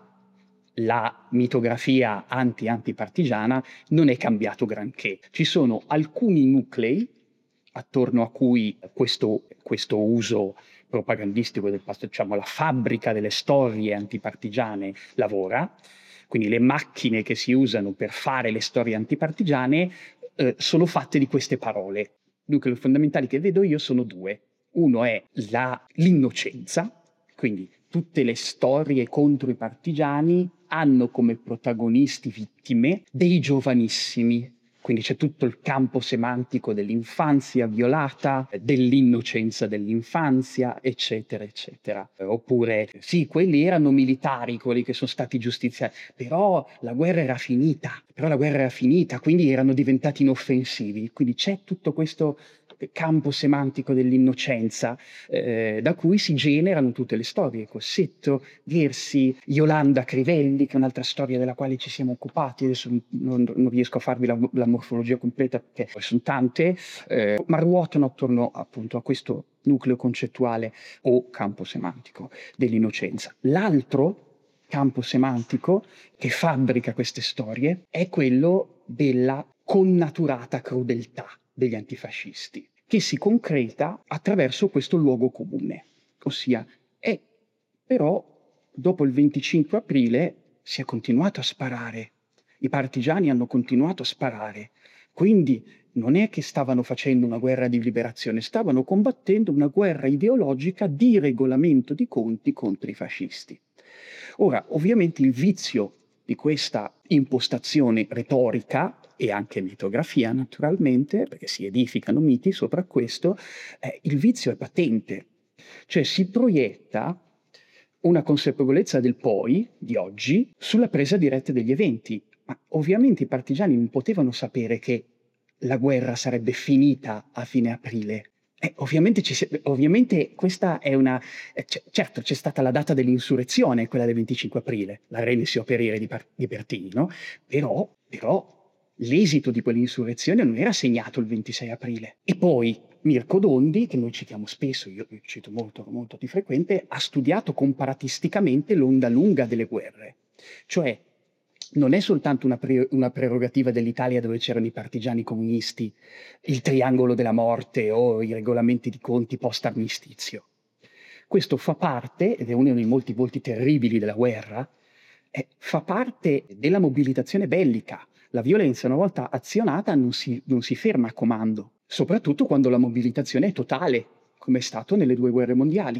la mitografia anti-antipartigiana, non è cambiato granché. Ci sono alcuni nuclei attorno a cui questo, questo uso propagandistico del passato, diciamo la fabbrica delle storie antipartigiane lavora, quindi le macchine che si usano per fare le storie antipartigiane eh, sono fatte di queste parole. I nuclei fondamentali che vedo io sono due. Uno è la, l'innocenza, quindi tutte le storie contro i partigiani hanno come protagonisti vittime dei giovanissimi, quindi c'è tutto il campo semantico dell'infanzia violata, dell'innocenza dell'infanzia, eccetera, eccetera. Oppure, sì, quelli erano militari, quelli che sono stati giustiziati, però la guerra era finita, però la guerra era finita, quindi erano diventati inoffensivi. Quindi c'è tutto questo campo semantico dell'innocenza eh, da cui si generano tutte le storie, Cossetto, Gersi, Yolanda Crivelli, che è un'altra storia della quale ci siamo occupati, adesso non, non riesco a farvi la, la morfologia completa perché sono tante, eh, ma ruotano attorno appunto a questo nucleo concettuale o campo semantico dell'innocenza. L'altro campo semantico che fabbrica queste storie è quello della connaturata crudeltà degli antifascisti, che si concreta attraverso questo luogo comune, ossia è però dopo il venticinque aprile si è continuato a sparare, i partigiani hanno continuato a sparare, quindi non è che stavano facendo una guerra di liberazione, stavano combattendo una guerra ideologica di regolamento di conti contro i fascisti. Ora, ovviamente il vizio di questa impostazione retorica e anche mitografia naturalmente, perché si edificano miti sopra questo, eh, il vizio è patente, cioè si proietta una consapevolezza del poi, di oggi, sulla presa diretta degli eventi, ma ovviamente i partigiani non potevano sapere che la guerra sarebbe finita a fine aprile. Eh, ovviamente, ci, ovviamente questa è una... Eh, c- certo, c'è stata la data dell'insurrezione, quella del venticinque aprile, la renesi operere di, Par- di Bertini, no? Però, però l'esito di quell'insurrezione non era segnato il ventisei aprile. E poi Mirko Dondi, che noi citiamo spesso, io, io cito molto, molto di frequente, ha studiato comparatisticamente l'onda lunga delle guerre. Cioè, non è soltanto una, pre- una prerogativa dell'Italia dove c'erano i partigiani comunisti, il triangolo della morte o i regolamenti di conti post-armistizio. Questo fa parte, ed è uno dei molti volti terribili della guerra, eh, fa parte della mobilitazione bellica. La violenza, una volta azionata, non si, non si ferma a comando, soprattutto quando la mobilitazione è totale, come è stato nelle due guerre mondiali.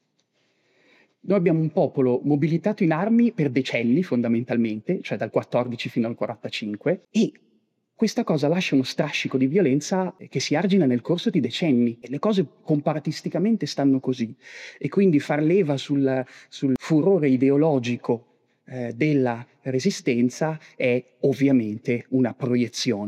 Noi abbiamo un popolo mobilitato in armi per decenni, fondamentalmente, cioè dal quattordici fino al quarantacinque, e questa cosa lascia uno strascico di violenza che si argina nel corso di decenni. E le cose comparatisticamente stanno così. E quindi far leva sul, sul furore ideologico eh, della resistenza è ovviamente una proiezione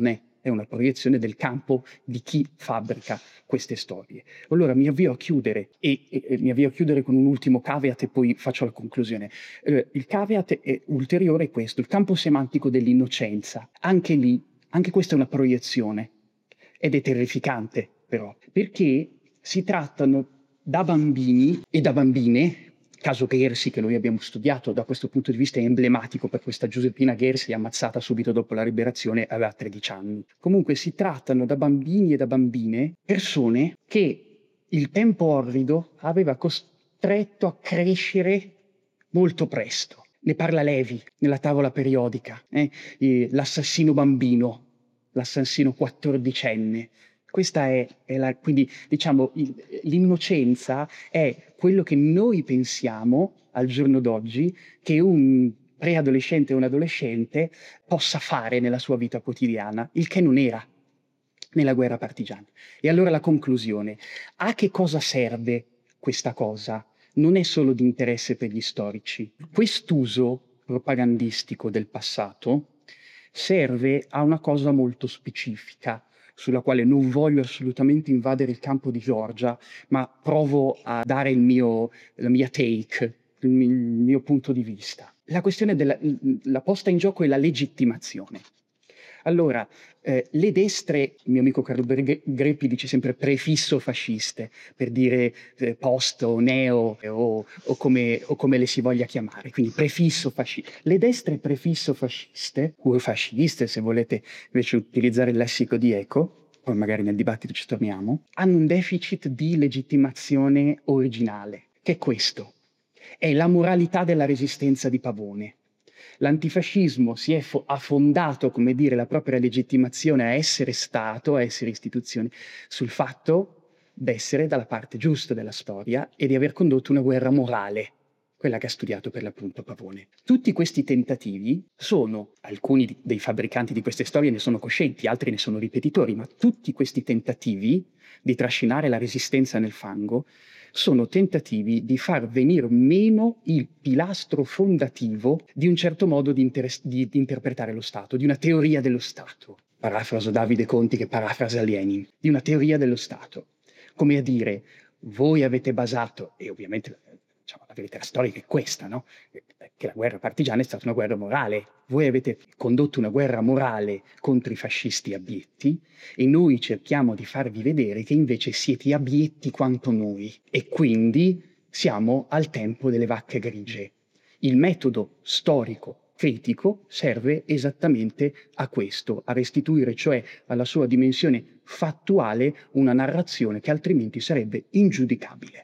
è una proiezione del campo di chi fabbrica queste storie. Allora mi avvio a chiudere e, e, e mi avvio a chiudere con un ultimo caveat e poi faccio la conclusione. Eh, il caveat è ulteriore è questo, il campo semantico dell'innocenza. Anche lì, anche questa è una proiezione ed è terrificante però, perché si trattano da bambini e da bambine. Caso Gersi, che noi abbiamo studiato, da questo punto di vista è emblematico, per questa Giuseppina Gersi ammazzata subito dopo la liberazione, aveva tredici anni. Comunque si trattano da bambini e da bambine persone che il tempo orrido aveva costretto a crescere molto presto. Ne parla Levi nella tavola periodica, eh? L'assassino bambino, l'assassino quattordicenne. Questa è, è la, quindi diciamo l'innocenza è quello che noi pensiamo al giorno d'oggi che un preadolescente o un adolescente possa fare nella sua vita quotidiana, il che non era nella guerra partigiana. E allora la conclusione: a che cosa serve questa cosa? Non è solo di interesse per gli storici. Quest'uso propagandistico del passato serve a una cosa molto specifica, sulla quale non voglio assolutamente invadere il campo di Giorgia, ma provo a dare il mio, la mia take, il mio, il mio punto di vista. La questione della la posta in gioco è la legittimazione. Allora, eh, le destre, il mio amico Carlo Greppi dice sempre prefisso fasciste, per dire eh, post o neo eh, o, o, come, o come le si voglia chiamare, quindi prefisso fasciste. Le destre prefisso fasciste, o fasciste se volete invece utilizzare il lessico di Eco, poi magari nel dibattito ci torniamo, hanno un deficit di legittimazione originale, che è questo, è la moralità della resistenza di Pavone. L'antifascismo si è fo- ha fondato, come dire, la propria legittimazione a essere Stato, a essere istituzione, sul fatto d'essere dalla parte giusta della storia e di aver condotto una guerra morale, quella che ha studiato per l'appunto Pavone. Tutti questi tentativi sono, alcuni di- dei fabbricanti di queste storie ne sono coscienti, altri ne sono ripetitori, ma tutti questi tentativi di trascinare la resistenza nel fango sono tentativi di far venir meno il pilastro fondativo di un certo modo di, interess- di, di interpretare lo Stato, di una teoria dello Stato. Parafraso Davide Conti che parafrasa Lenin, di una teoria dello Stato. Come a dire, voi avete basato, e ovviamente diciamo, la verità storica è questa, no? Che la guerra partigiana è stata una guerra morale. Voi avete condotto una guerra morale contro i fascisti abietti e noi cerchiamo di farvi vedere che invece siete abietti quanto noi e quindi siamo al tempo delle vacche grigie. Il metodo storico critico serve esattamente a questo, a restituire cioè alla sua dimensione fattuale una narrazione che altrimenti sarebbe ingiudicabile.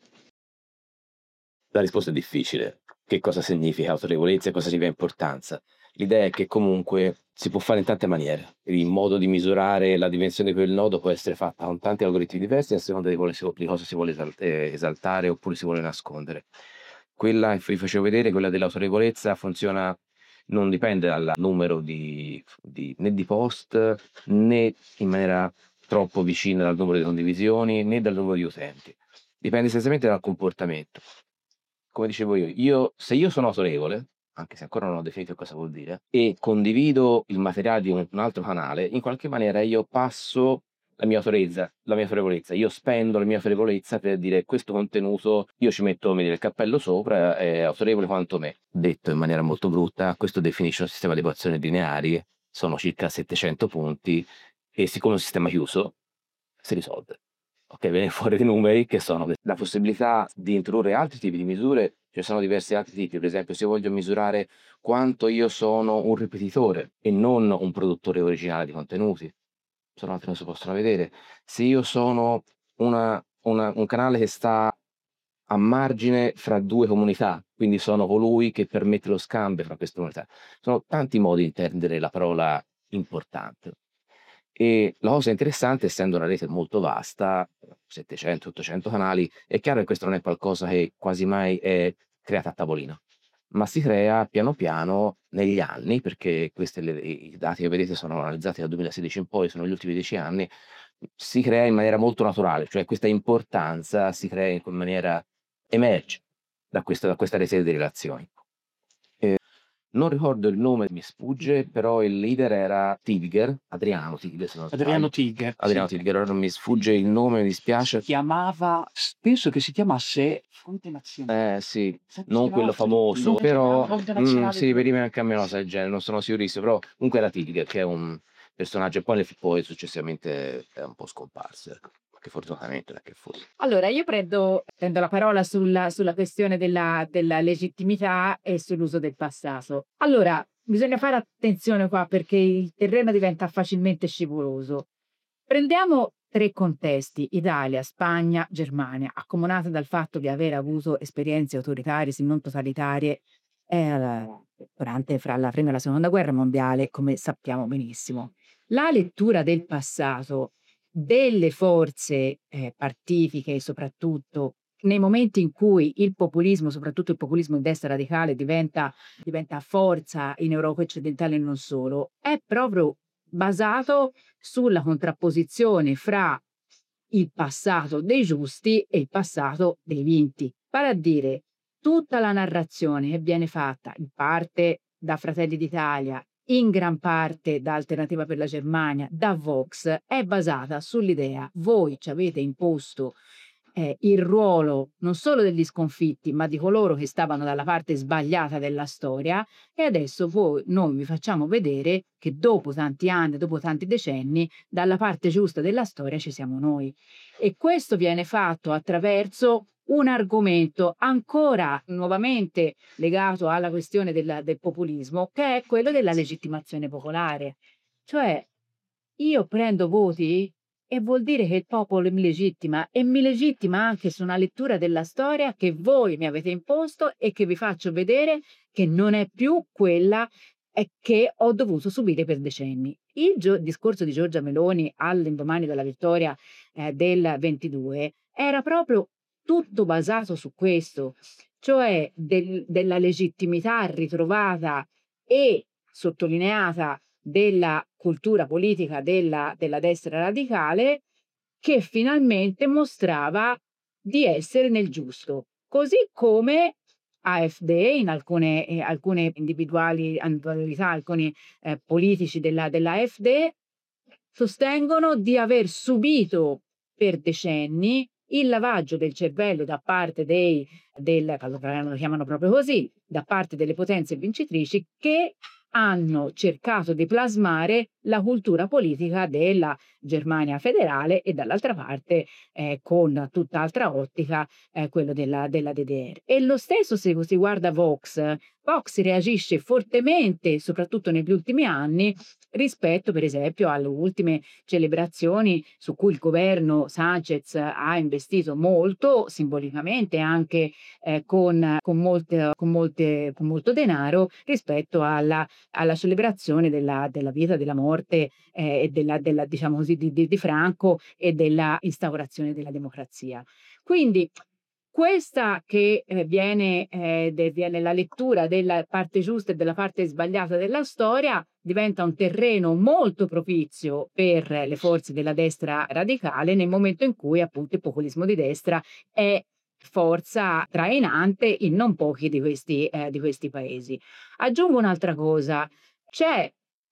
La risposta è difficile. Che cosa significa autorevolezza e cosa significa importanza? L'idea è che comunque si può fare in tante maniere. Il modo di misurare la dimensione di quel nodo può essere fatta con tanti algoritmi diversi a seconda di, di cosa si vuole esalt- eh, esaltare oppure si vuole nascondere. Quella che vi facevo vedere, quella dell'autorevolezza, funziona, non dipende dal numero di, di- né di post né in maniera troppo vicina dal numero di condivisioni né dal numero di utenti. Dipende essenzialmente dal comportamento. Come dicevo io, io se io sono autorevole, anche se ancora non ho definito cosa vuol dire, e condivido il materiale di un, un altro canale, in qualche maniera io passo la mia autorevolezza, la mia autorevolezza, io spendo la mia autorevolezza per dire questo contenuto, io ci metto, come dire, il cappello sopra, è autorevole quanto me. Detto in maniera molto brutta, questo definisce un sistema di equazioni lineari, sono circa settecento punti, e siccome è un sistema chiuso, si risolve. Ok, viene fuori dei numeri che sono la possibilità di introdurre altri tipi di misure, ci sono diversi altri tipi, per esempio se io voglio misurare quanto io sono un ripetitore e non un produttore originale di contenuti, sono altri non si possono vedere. Se io sono una, una, un canale che sta a margine fra due comunità, quindi sono colui che permette lo scambio fra queste comunità. Sono tanti modi di intendere la parola importante. E la cosa interessante, essendo una rete molto vasta, settecento ottocento canali, è chiaro che questo non è qualcosa che quasi mai è creato a tavolino, ma si crea piano piano negli anni, perché questi i dati che vedete sono analizzati dal duemilasedici in poi, sono gli ultimi dieci anni, si crea in maniera molto naturale, cioè questa importanza si crea in maniera, emerge da questa, da questa rete di relazioni. Non ricordo il nome, mi sfugge, però il leader era Tidger, Adriano Tidger se non Adriano sbaglio. Tiger. Adriano sì. Tidger, ora non mi sfugge il nome, mi dispiace. Si chiamava, penso che si chiamasse Fronte Nazionale. Eh sì, Sai che si non chiamava? quello famoso, Non si però chiamava Fronte mm, Nazionale sì, di- per me anche a me una cosa del genere, non sono sicurissimo, però comunque era Tidger, che è un personaggio, e poi, poi successivamente è un po' scomparso, ecco, che fortunatamente non è che fosse. Allora, io prendo, prendo la parola sulla, sulla questione della, della legittimità e sull'uso del passato. Allora, bisogna fare attenzione qua perché il terreno diventa facilmente scivoloso. Prendiamo tre contesti, Italia, Spagna, Germania, accomunate dal fatto di aver avuto esperienze autoritarie, se non totalitarie, eh, durante fra la prima e la seconda guerra mondiale, come sappiamo benissimo. La lettura del passato delle forze eh, partitiche, soprattutto nei momenti in cui il populismo, soprattutto il populismo di destra radicale, diventa, diventa forza in Europa occidentale e non solo, è proprio basato sulla contrapposizione fra il passato dei giusti e il passato dei vinti. Vale a dire, tutta la narrazione che viene fatta in parte da Fratelli d'Italia, in gran parte da Alternativa per la Germania, da Vox, è basata sull'idea: voi ci avete imposto eh, il ruolo non solo degli sconfitti, ma di coloro che stavano dalla parte sbagliata della storia, e adesso voi, noi vi facciamo vedere che dopo tanti anni, dopo tanti decenni, dalla parte giusta della storia ci siamo noi. E questo viene fatto attraverso un argomento ancora nuovamente legato alla questione del, del populismo, che è quello della legittimazione popolare. Cioè, io prendo voti e vuol dire che il popolo mi legittima, e mi legittima anche su una lettura della storia che voi mi avete imposto e che vi faccio vedere che non è più quella eh, che ho dovuto subire per decenni. Il gio- discorso di Giorgia Meloni all'indomani della vittoria eh, del ventidue era proprio tutto basato su questo, cioè del- della legittimità ritrovata e sottolineata della cultura politica della, della destra radicale, che finalmente mostrava di essere nel giusto, così come AfD in alcune, eh, alcune individuali individualità, alcuni eh, politici della, dell'AfD sostengono di aver subito per decenni il lavaggio del cervello da parte dei, del, allora lo chiamano proprio così, da parte delle potenze vincitrici, che hanno cercato di plasmare la cultura politica della Germania federale e dall'altra parte eh, con tutt'altra ottica eh, quello della, della D D R. E lo stesso se si guarda Vox, Vox reagisce fortemente, soprattutto negli ultimi anni, rispetto per esempio alle ultime celebrazioni su cui il governo Sanchez ha investito molto, simbolicamente anche eh, con, con, molte, con, molte, con molto denaro, rispetto alla, alla celebrazione della, della vita, della morte eh, e della, della, diciamo così, di, di, di Franco e della instaurazione della democrazia. Quindi questa che eh, viene, eh, de, viene la lettura della parte giusta e della parte sbagliata della storia diventa un terreno molto propizio per le forze della destra radicale nel momento in cui appunto il populismo di destra è forza trainante in non pochi di questi, eh, di questi paesi. Aggiungo un'altra cosa: c'è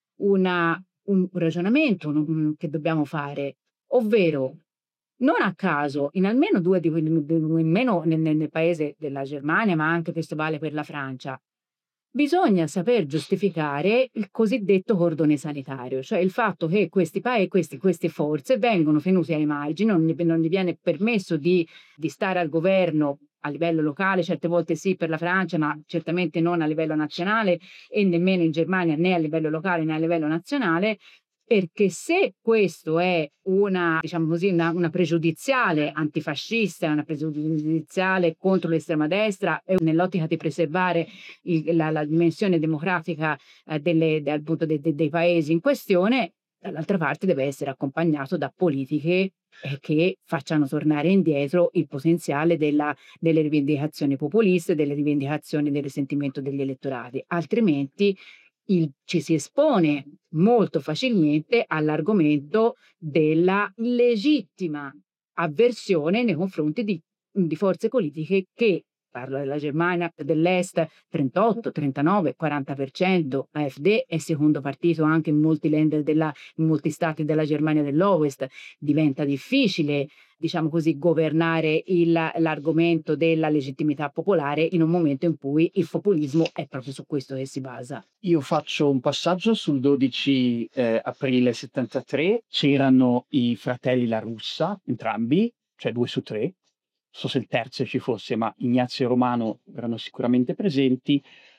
una, un ragionamento un, che dobbiamo fare, ovvero non a caso, in almeno due di quelli, almeno nel, nel paese della Germania, ma anche questo vale per la Francia, bisogna saper giustificare il cosiddetto cordone sanitario, cioè il fatto che questi paesi, questi, queste forze vengono tenuti ai margini, non gli, non gli viene permesso di, di stare al governo a livello locale, certe volte sì per la Francia, ma certamente non a livello nazionale, e nemmeno in Germania né a livello locale né a livello nazionale, perché se questo è una, diciamo così, una, una pregiudiziale antifascista, una pregiudiziale contro l'estrema destra, e nell'ottica di preservare il, la, la dimensione democratica eh, delle, de, appunto, de, de, dei paesi in questione, dall'altra parte deve essere accompagnato da politiche eh, che facciano tornare indietro il potenziale della, delle rivendicazioni populiste, delle rivendicazioni del risentimento degli elettorati, altrimenti il, ci si espone molto facilmente all'argomento della legittima avversione nei confronti di, di forze politiche che parlo della Germania dell'Est, trentotto, trentanove, quaranta per cento, A F D è secondo partito anche in molti länder della, in molti stati della Germania dell'Ovest, diventa difficile, diciamo così, governare il, l'argomento della legittimità popolare in un momento in cui il populismo è proprio su questo che si basa. Io faccio un passaggio sul dodici eh, aprile settantatré, c'erano i fratelli La Russa, entrambi, cioè due su tre, non so se il terzo ci fosse, ma Ignazio e Romano erano sicuramente presenti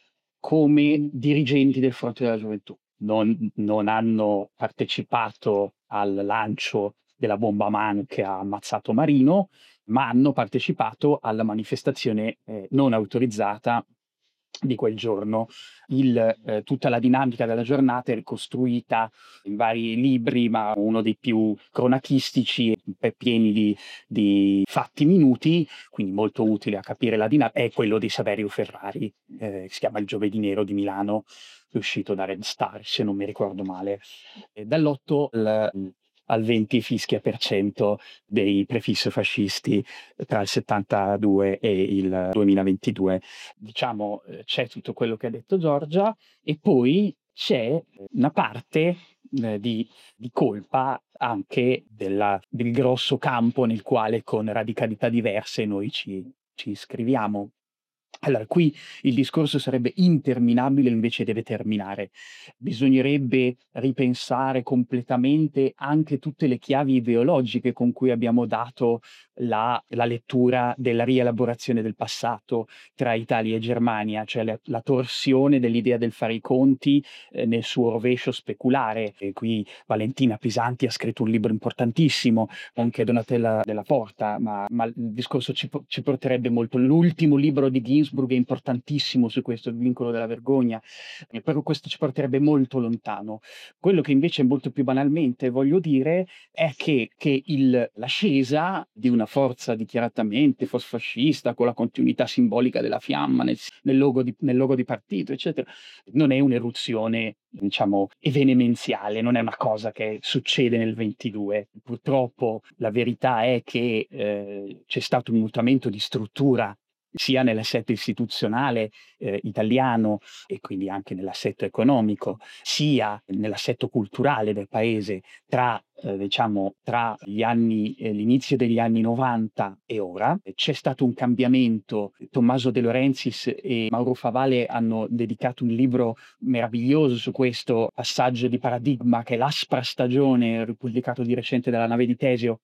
come dirigenti del Fronte della Gioventù. Non, non hanno partecipato al lancio della bomba a mano che ha ammazzato Marino, ma hanno partecipato alla manifestazione eh, non autorizzata di quel giorno. Il, eh, tutta la dinamica della giornata è ricostruita in vari libri, ma uno dei più cronachistici e pieni di, di fatti minuti, quindi molto utile a capire la dinamica, è quello di Saverio Ferrari, eh, si chiama Il Giovedì Nero di Milano, è uscito da Red Star, se non mi ricordo male. E dall'otto al, al venti fischia per cento dei prefisso fascisti tra il settantadue e il duemilaventidue. Diciamo, c'è tutto quello che ha detto Giorgia e poi c'è una parte eh, di, di colpa anche della, del grosso campo nel quale con radicalità diverse noi ci, ci iscriviamo. Allora, qui il discorso sarebbe interminabile, invece deve terminare. Bisognerebbe ripensare completamente anche tutte le chiavi ideologiche con cui abbiamo dato la, la lettura della rielaborazione del passato tra Italia e Germania, cioè la, la torsione dell'idea del fare i conti eh, nel suo rovescio speculare. E qui Valentina Pisanti ha scritto un libro importantissimo, anche Donatella Della Porta, ma, ma il discorso ci, ci porterebbe molto. L'ultimo libro di Ginsburg è importantissimo su questo, Il vincolo della vergogna, e però questo ci porterebbe molto lontano. Quello che invece molto più banalmente voglio dire è che, che il, l'ascesa di una forza dichiaratamente fascista con la continuità simbolica della fiamma nel, nel, logo, di, nel logo di partito, eccetera, non è un'eruzione, diciamo, evenemenziale, non è una cosa che succede nel ventidue. Purtroppo la verità è che eh, c'è stato un mutamento di struttura sia nell'assetto istituzionale eh, italiano e quindi anche nell'assetto economico, sia nell'assetto culturale del paese tra, eh, diciamo, tra gli anni, eh, l'inizio degli anni novanta e ora. C'è stato un cambiamento. Tommaso De Laurentiis e Mauro Favale hanno dedicato un libro meraviglioso su questo passaggio di paradigma, che è L'aspra stagione, pubblicato di recente dalla Nave di Teseo,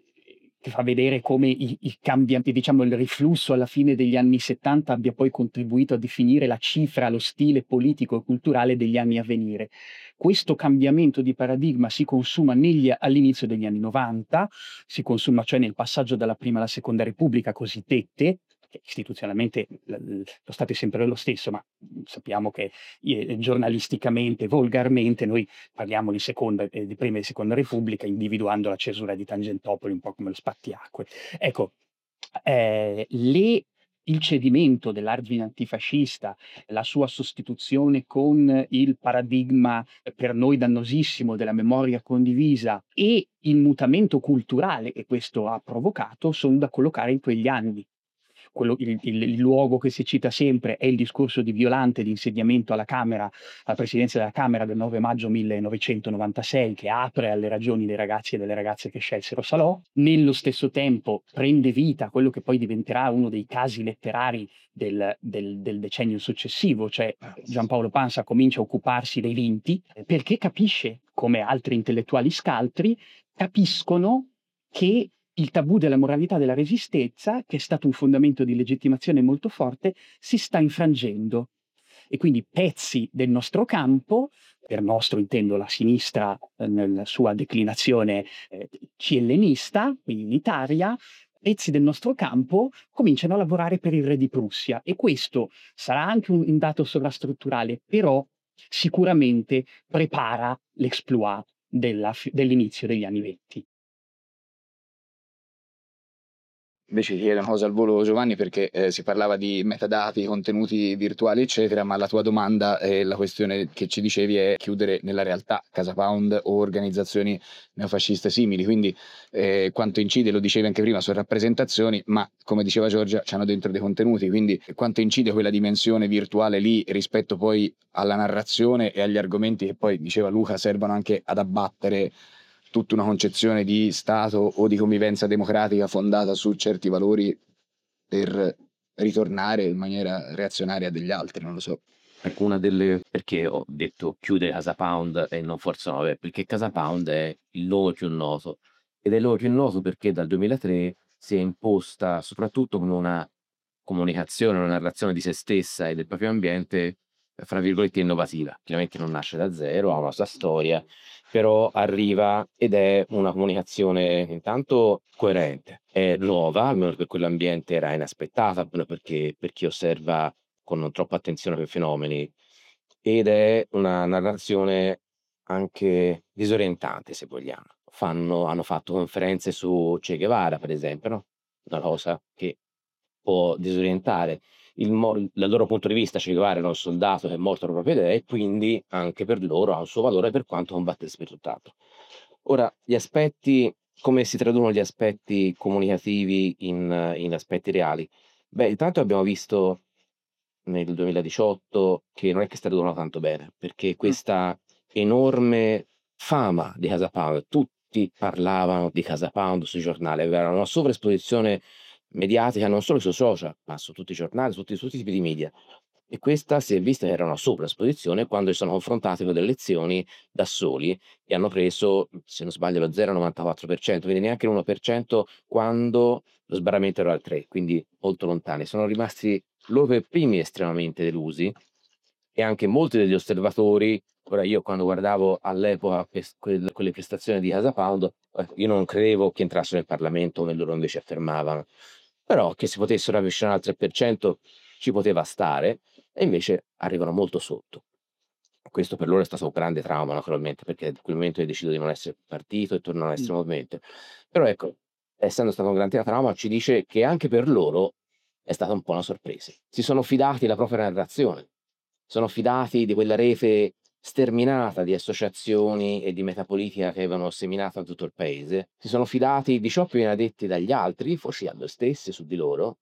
che fa vedere come i, i cambiamenti, diciamo il riflusso alla fine degli anni settanta abbia poi contribuito a definire la cifra, lo stile politico e culturale degli anni a venire. Questo cambiamento di paradigma si consuma negli, all'inizio degli anni novanta, si consuma cioè nel passaggio dalla prima alla seconda repubblica cosiddette, che istituzionalmente lo Stato è sempre lo stesso, ma sappiamo che eh, giornalisticamente, volgarmente, noi parliamo di, seconda, eh, di prima e seconda repubblica, individuando la cesura di Tangentopoli un po' come lo spartiacque. Ecco, eh, le il cedimento dell'argine antifascista, la sua sostituzione con il paradigma per noi dannosissimo della memoria condivisa e il mutamento culturale che questo ha provocato sono da collocare in quegli anni. Quello, il, il, il luogo che si cita sempre è il discorso di Violante di insediamento alla Camera, alla presidenza della Camera del nove maggio millenovecentonovantasei, che apre alle ragioni dei ragazzi e delle ragazze che scelsero Salò. Nello stesso tempo prende vita quello che poi diventerà uno dei casi letterari del, del, del decennio successivo, cioè Giampaolo Pansa comincia a occuparsi dei vinti, perché capisce, come altri intellettuali scaltri, capiscono che il tabù della moralità della resistenza, che è stato un fondamento di legittimazione molto forte, si sta infrangendo. E quindi pezzi del nostro campo, per nostro intendo la sinistra eh, nella sua declinazione eh, ciellenista, quindi in Italia, pezzi del nostro campo cominciano a lavorare per il re di Prussia. E questo sarà anche un, un dato sovrastrutturale, però sicuramente prepara l'exploit della, dell'inizio degli anni venti. invece ti chiedo una cosa al volo, Giovanni, perché eh, si parlava di metadati, contenuti virtuali, eccetera, ma la tua domanda e la questione che ci dicevi è chiudere nella realtà CasaPound o organizzazioni neofasciste simili, quindi eh, quanto incide, lo dicevi anche prima, su rappresentazioni, ma come diceva Giorgia, c'hanno dentro dei contenuti, quindi quanto incide quella dimensione virtuale lì rispetto poi alla narrazione e agli argomenti che poi, diceva Luca, servono anche ad abbattere tutta una concezione di Stato o di convivenza democratica fondata su certi valori per ritornare in maniera reazionaria degli altri, non lo so. Ecco, una delle perché ho detto chiude CasaPound e non Forza Nuova? Perché CasaPound è il nome più noto, ed è il nome più noto perché dal duemilatré si è imposta soprattutto con una comunicazione, una narrazione di se stessa e del proprio ambiente, fra virgolette, innovativa. Chiaramente non nasce da zero, ha una sua storia, però arriva ed è una comunicazione intanto coerente, è nuova, almeno per quell'ambiente era inaspettata, almeno perché per chi osserva con non troppa attenzione quei fenomeni, ed è una narrazione anche disorientante, se vogliamo. Fanno hanno fatto conferenze su Che Guevara, per esempio, no, una cosa che può disorientare. Il mo dal loro punto di vista Che Guevara era un soldato che è morto per le proprie idee e quindi anche per loro ha un suo valore per quanto combattesse per tutt'altro. Ora, gli aspetti come si traducono gli aspetti comunicativi in in aspetti reali? Beh, intanto abbiamo visto nel duemiladiciotto che non è che si traducono tanto bene, perché Mh. questa enorme fama di CasaPound, tutti parlavano di CasaPound sui giornali, aveva una sovraesposizione mediatica non solo sui social, ma su tutti i giornali, su tutti su tutti i tipi di media. E questa si è vista che era una sovraesposizione quando si sono confrontati con le elezioni da soli e hanno preso, se non sbaglio, lo zero virgola novantaquattro per cento, quindi neanche l'uno per cento quando lo sbarramento era al tre, quindi molto lontani. Sono rimasti loro per primi estremamente delusi e anche molti degli osservatori. Ora io quando guardavo all'epoca pes quel quelle prestazioni di CasaPound, eh, io non credevo che entrassero in Parlamento come loro invece affermavano, però che si potessero avvicinare al tre per cento ci poteva stare e invece arrivano molto sotto. Questo per loro è stato un grande trauma naturalmente, perché in quel momento hai deciso di non essere partito e tornano a Mh. essere movimento. Però ecco, essendo stato un grande trauma ci dice che anche per loro è stata un po' una sorpresa. Si sono fidati della propria narrazione, sono fidati di quella rete sterminata di associazioni e di metapolitica che avevano seminato in tutto il paese, si sono fidati di ciò che veniva detti dagli altri, forse a loro stessi, su di loro,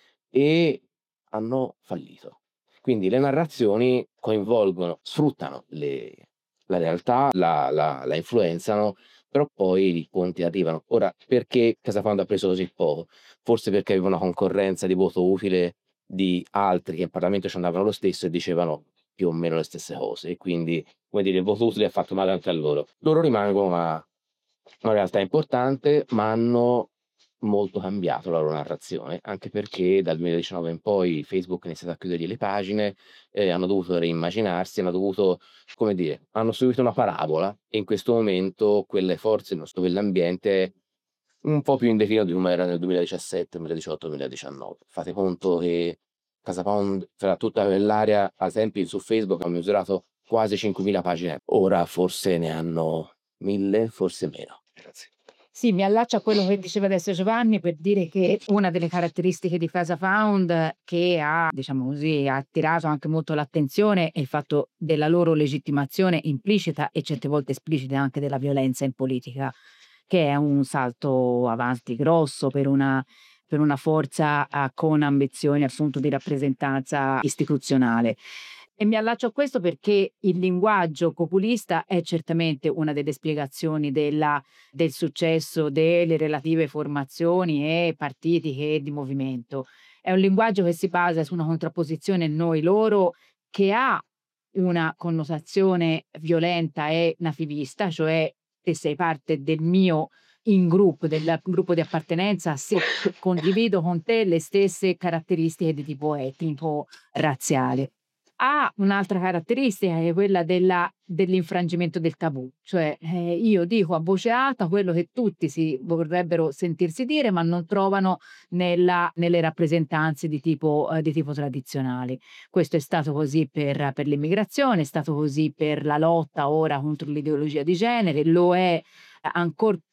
e hanno fallito. Quindi le narrazioni coinvolgono sfruttano le la realtà, la la la influenzano, però poi i conti arrivano. Ora, perché CasaPound ha preso così poco? Forse perché aveva una concorrenza di voto utile di altri che in Parlamento ci andavano lo stesso e dicevano più o meno le stesse cose e quindi, come dire, il voto utile ha fatto male anche a loro. Loro rimangono una una realtà importante, ma hanno molto cambiato la loro narrazione, anche perché dal duemiladiciannove in poi Facebook ha iniziato a chiudergli le pagine, ehm, hanno dovuto reimmaginarsi, hanno dovuto, come dire, hanno seguito una parabola e in questo momento quelle forze, non so, quell'ambiente è un po' più in declino di come era nel duemiladiciassette, duemiladiciotto, duemiladiciannove. Fate conto che CasaPound, tra tutta quell'area, ai tempi su Facebook hanno misurato quasi cinquemila pagine, ora forse ne hanno mille, forse meno. Grazie. Sì, mi allaccio a quello che diceva adesso Giovanni per dire che una delle caratteristiche di CasaPound che ha, diciamo così, ha attirato anche molto l'attenzione è il fatto della loro legittimazione implicita e certe volte esplicita anche della violenza in politica, che è un salto avanti grosso per una per una forza, uhm, con ambizioni appunto di rappresentanza istituzionale. E mi allaccio a questo perché il linguaggio populista è certamente una delle spiegazioni della del successo delle relative formazioni e partitiche e di movimento. È un linguaggio che si basa su una contrapposizione noi-loro che ha una connotazione violenta e nativista, cioè te sei parte del mio in group, del gruppo di appartenenza se condivido con te le stesse caratteristiche di tipo etnico, razziale. Ha un'altra caratteristica che è quella della dell'infrangimento del tabù, cioè, ehm, io dico a voce alta quello che tutti si vorrebbero sentirsi dire, ma non trovano nella nelle rappresentanze di tipo uhm, di tipo tradizionali. Questo è stato così per per l'immigrazione, è stato così per la lotta ora contro l'ideologia di genere, lo è a ancor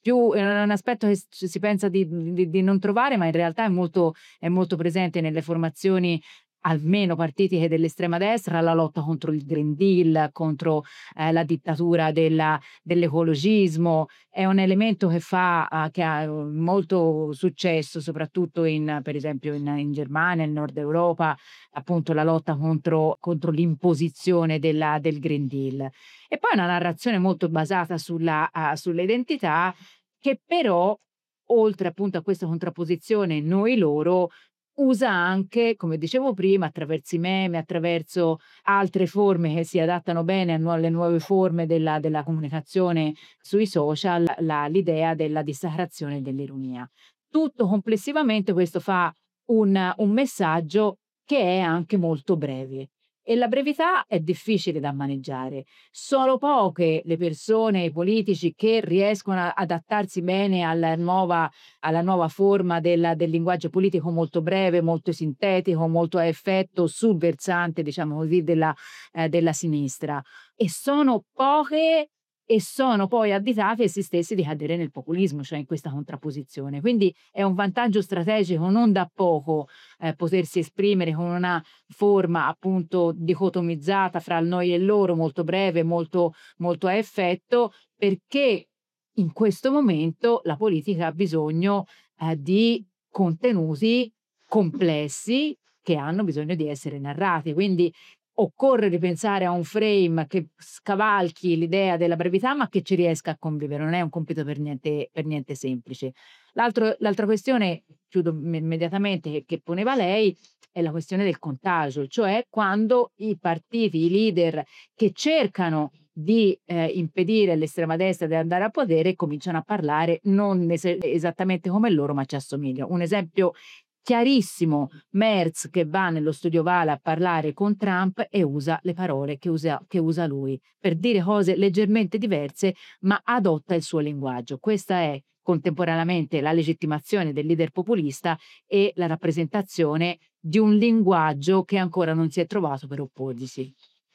più è un aspetto che s si pensa di di di non trovare, ma in realtà è molto è molto presente nelle formazioni, almeno partitiche dell'estrema destra, la lotta contro il Green Deal, contro, ehm, la dittatura della dell'ecologismo. È un elemento che fa uhm, che ha uhm, molto successo, soprattutto in per esempio in in Germania, in Nord Europa, appunto la lotta contro contro l'imposizione della del Green Deal. E poi una narrazione molto basata sulla uhm, sulle identità, che però, oltre appunto a questa contrapposizione noi loro, usa anche, come dicevo prima, attraverso i meme, attraverso altre forme che si adattano bene a nuo alle nuove forme della della comunicazione sui social, la l'idea della dissacrazione e dell'ironia. Tutto complessivamente questo fa un un messaggio che è anche molto breve, e la brevità è difficile da maneggiare. Sono poche le persone, i politici che riescono a adattarsi bene alla nuova alla nuova forma del del linguaggio politico molto breve, molto sintetico, molto a effetto sul-versante, diciamo così, della ehm, della sinistra. E sono poche e sono poi additate essi stessi di cadere nel populismo, cioè in questa contrapposizione. Quindi è un vantaggio strategico non da poco, ehm, potersi esprimere con una forma appunto dicotomizzata fra il noi e il loro, molto breve, molto molto a effetto, perché in questo momento la politica ha bisogno, ehm, di contenuti complessi che hanno bisogno di essere narrati. Quindi occorre ripensare a un frame che scavalchi l'idea della brevità, ma che ci riesca a convivere. Non è un compito per niente per niente semplice. L'altro l'altra questione, chiudo imme immediatamente, che che poneva lei, è la questione del contagio, cioè quando i partiti, i leader che cercano di, ehm, impedire all'estrema destra di andare al potere, cominciano a parlare non ese esattamente come loro, ma ci assomiglia. Un esempio chiarissimo: Merz che va nello studio Vale a parlare con Trump e usa le parole che usa che usa lui, per dire cose leggermente diverse, ma adotta il suo linguaggio. Questa è contemporaneamente la legittimazione del leader populista e la rappresentazione di un linguaggio che ancora non si è trovato per opporglisi.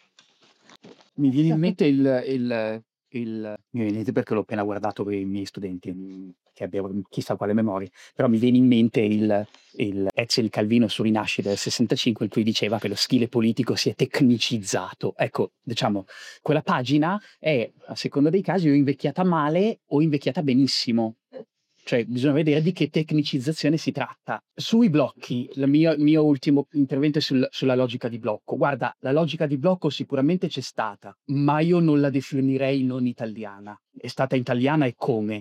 Mi viene in mente il il il mi viene in mente perché l'ho appena guardato per i miei studenti, mhmm, che abbiano chissà quale memoria, però mi viene in mente il il Ezio Calvino su Rinascita del sessantacinque, in cui diceva che lo stile politico si è tecnicizzato. Ecco, diciamo, quella pagina è, a seconda dei casi, o invecchiata male o invecchiata benissimo. Cioè, bisogna vedere di che tecnicizzazione si tratta. Sui blocchi, il mio il mio ultimo intervento è sul sulla logica di blocco. Guarda, la logica di blocco sicuramente c'è stata, ma io non la definirei non italiana. È stata italiana eccome,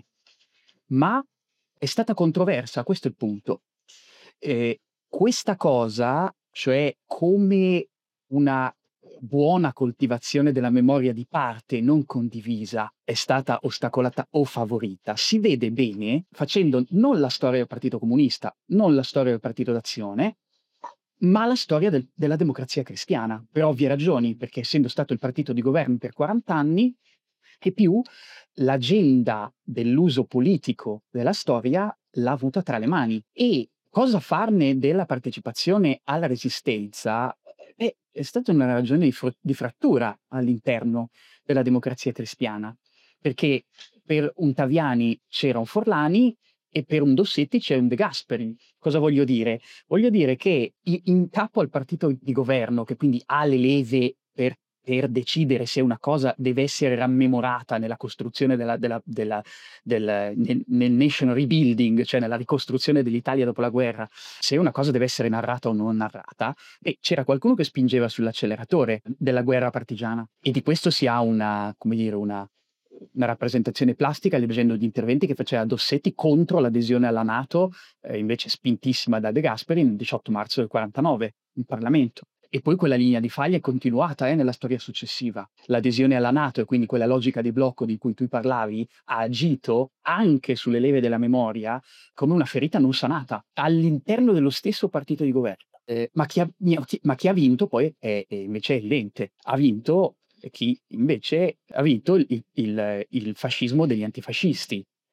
ma è stata controversa, questo è il punto. Ehm, questa cosa, cioè come una buona coltivazione della memoria di parte non condivisa è stata ostacolata o favorita, si vede bene facendo non la storia del Partito Comunista, non la storia del Partito d'Azione, ma la storia del della Democrazia Cristiana, per ovvie ragioni, perché essendo stato il partito di governo per quaranta anni e più, l'agenda dell'uso politico della storia l'ha avuta tra le mani. E cosa farne della partecipazione alla Resistenza? Eh, è stata una ragione di fr di frattura all'interno della Democrazia Cristiana, perché per un Taviani c'era un Forlani e per un Dossetti c'è un De Gasperi. Cosa voglio dire? Voglio dire che i in capo al partito di governo, che quindi ha le leve per per decidere se una cosa deve essere rammemorata nella costruzione della della della del nel nel nation rebuilding, cioè nella ricostruzione dell'Italia dopo la guerra, se una cosa deve essere narrata o non narrata, e c'era qualcuno che spingeva sull'acceleratore della guerra partigiana. E di questo si ha una, come dire, una una rappresentazione plastica leggendo gli interventi che faceva Dossetti contro l'adesione alla NATO, ehm, invece spintissima da De Gasperi, il diciotto marzo del quarantanove in Parlamento. E poi quella linea di faglia è continuata, eh, nella storia successiva. L'adesione alla NATO e quindi quella logica di blocco di cui tu parlavi ha agito anche sulle leve della memoria come una ferita non sanata all'interno dello stesso partito di governo. Ehm, ma chi ha mi chi ma chi ha vinto poi è è invece evidente. Ha vinto chi invece ha vinto il il il fascismo degli antifascisti.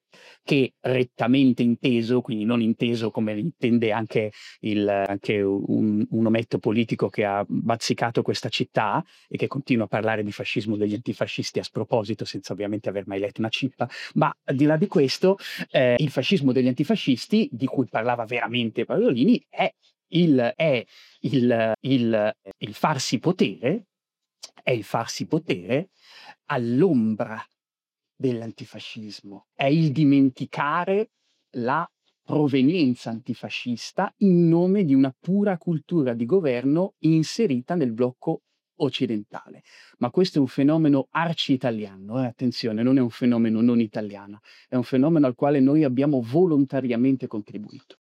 che rettamente inteso, quindi non inteso come intende anche, il, anche un, un ometto politico che ha bazzicato questa città e che continua a parlare di fascismo degli antifascisti a sproposito, senza ovviamente aver mai letto una cippa, ma al di là di questo, eh, il fascismo degli antifascisti, di cui parlava veramente Paolini, è il, è il, il, il farsi potere, è il farsi potere all'ombra dell'antifascismo, è il dimenticare la provenienza antifascista in nome di una pura cultura di governo inserita nel blocco occidentale. Ma questo è un fenomeno arci-italiano, eh? Attenzione, non è un fenomeno non italiano, è un fenomeno al quale noi abbiamo volontariamente contribuito.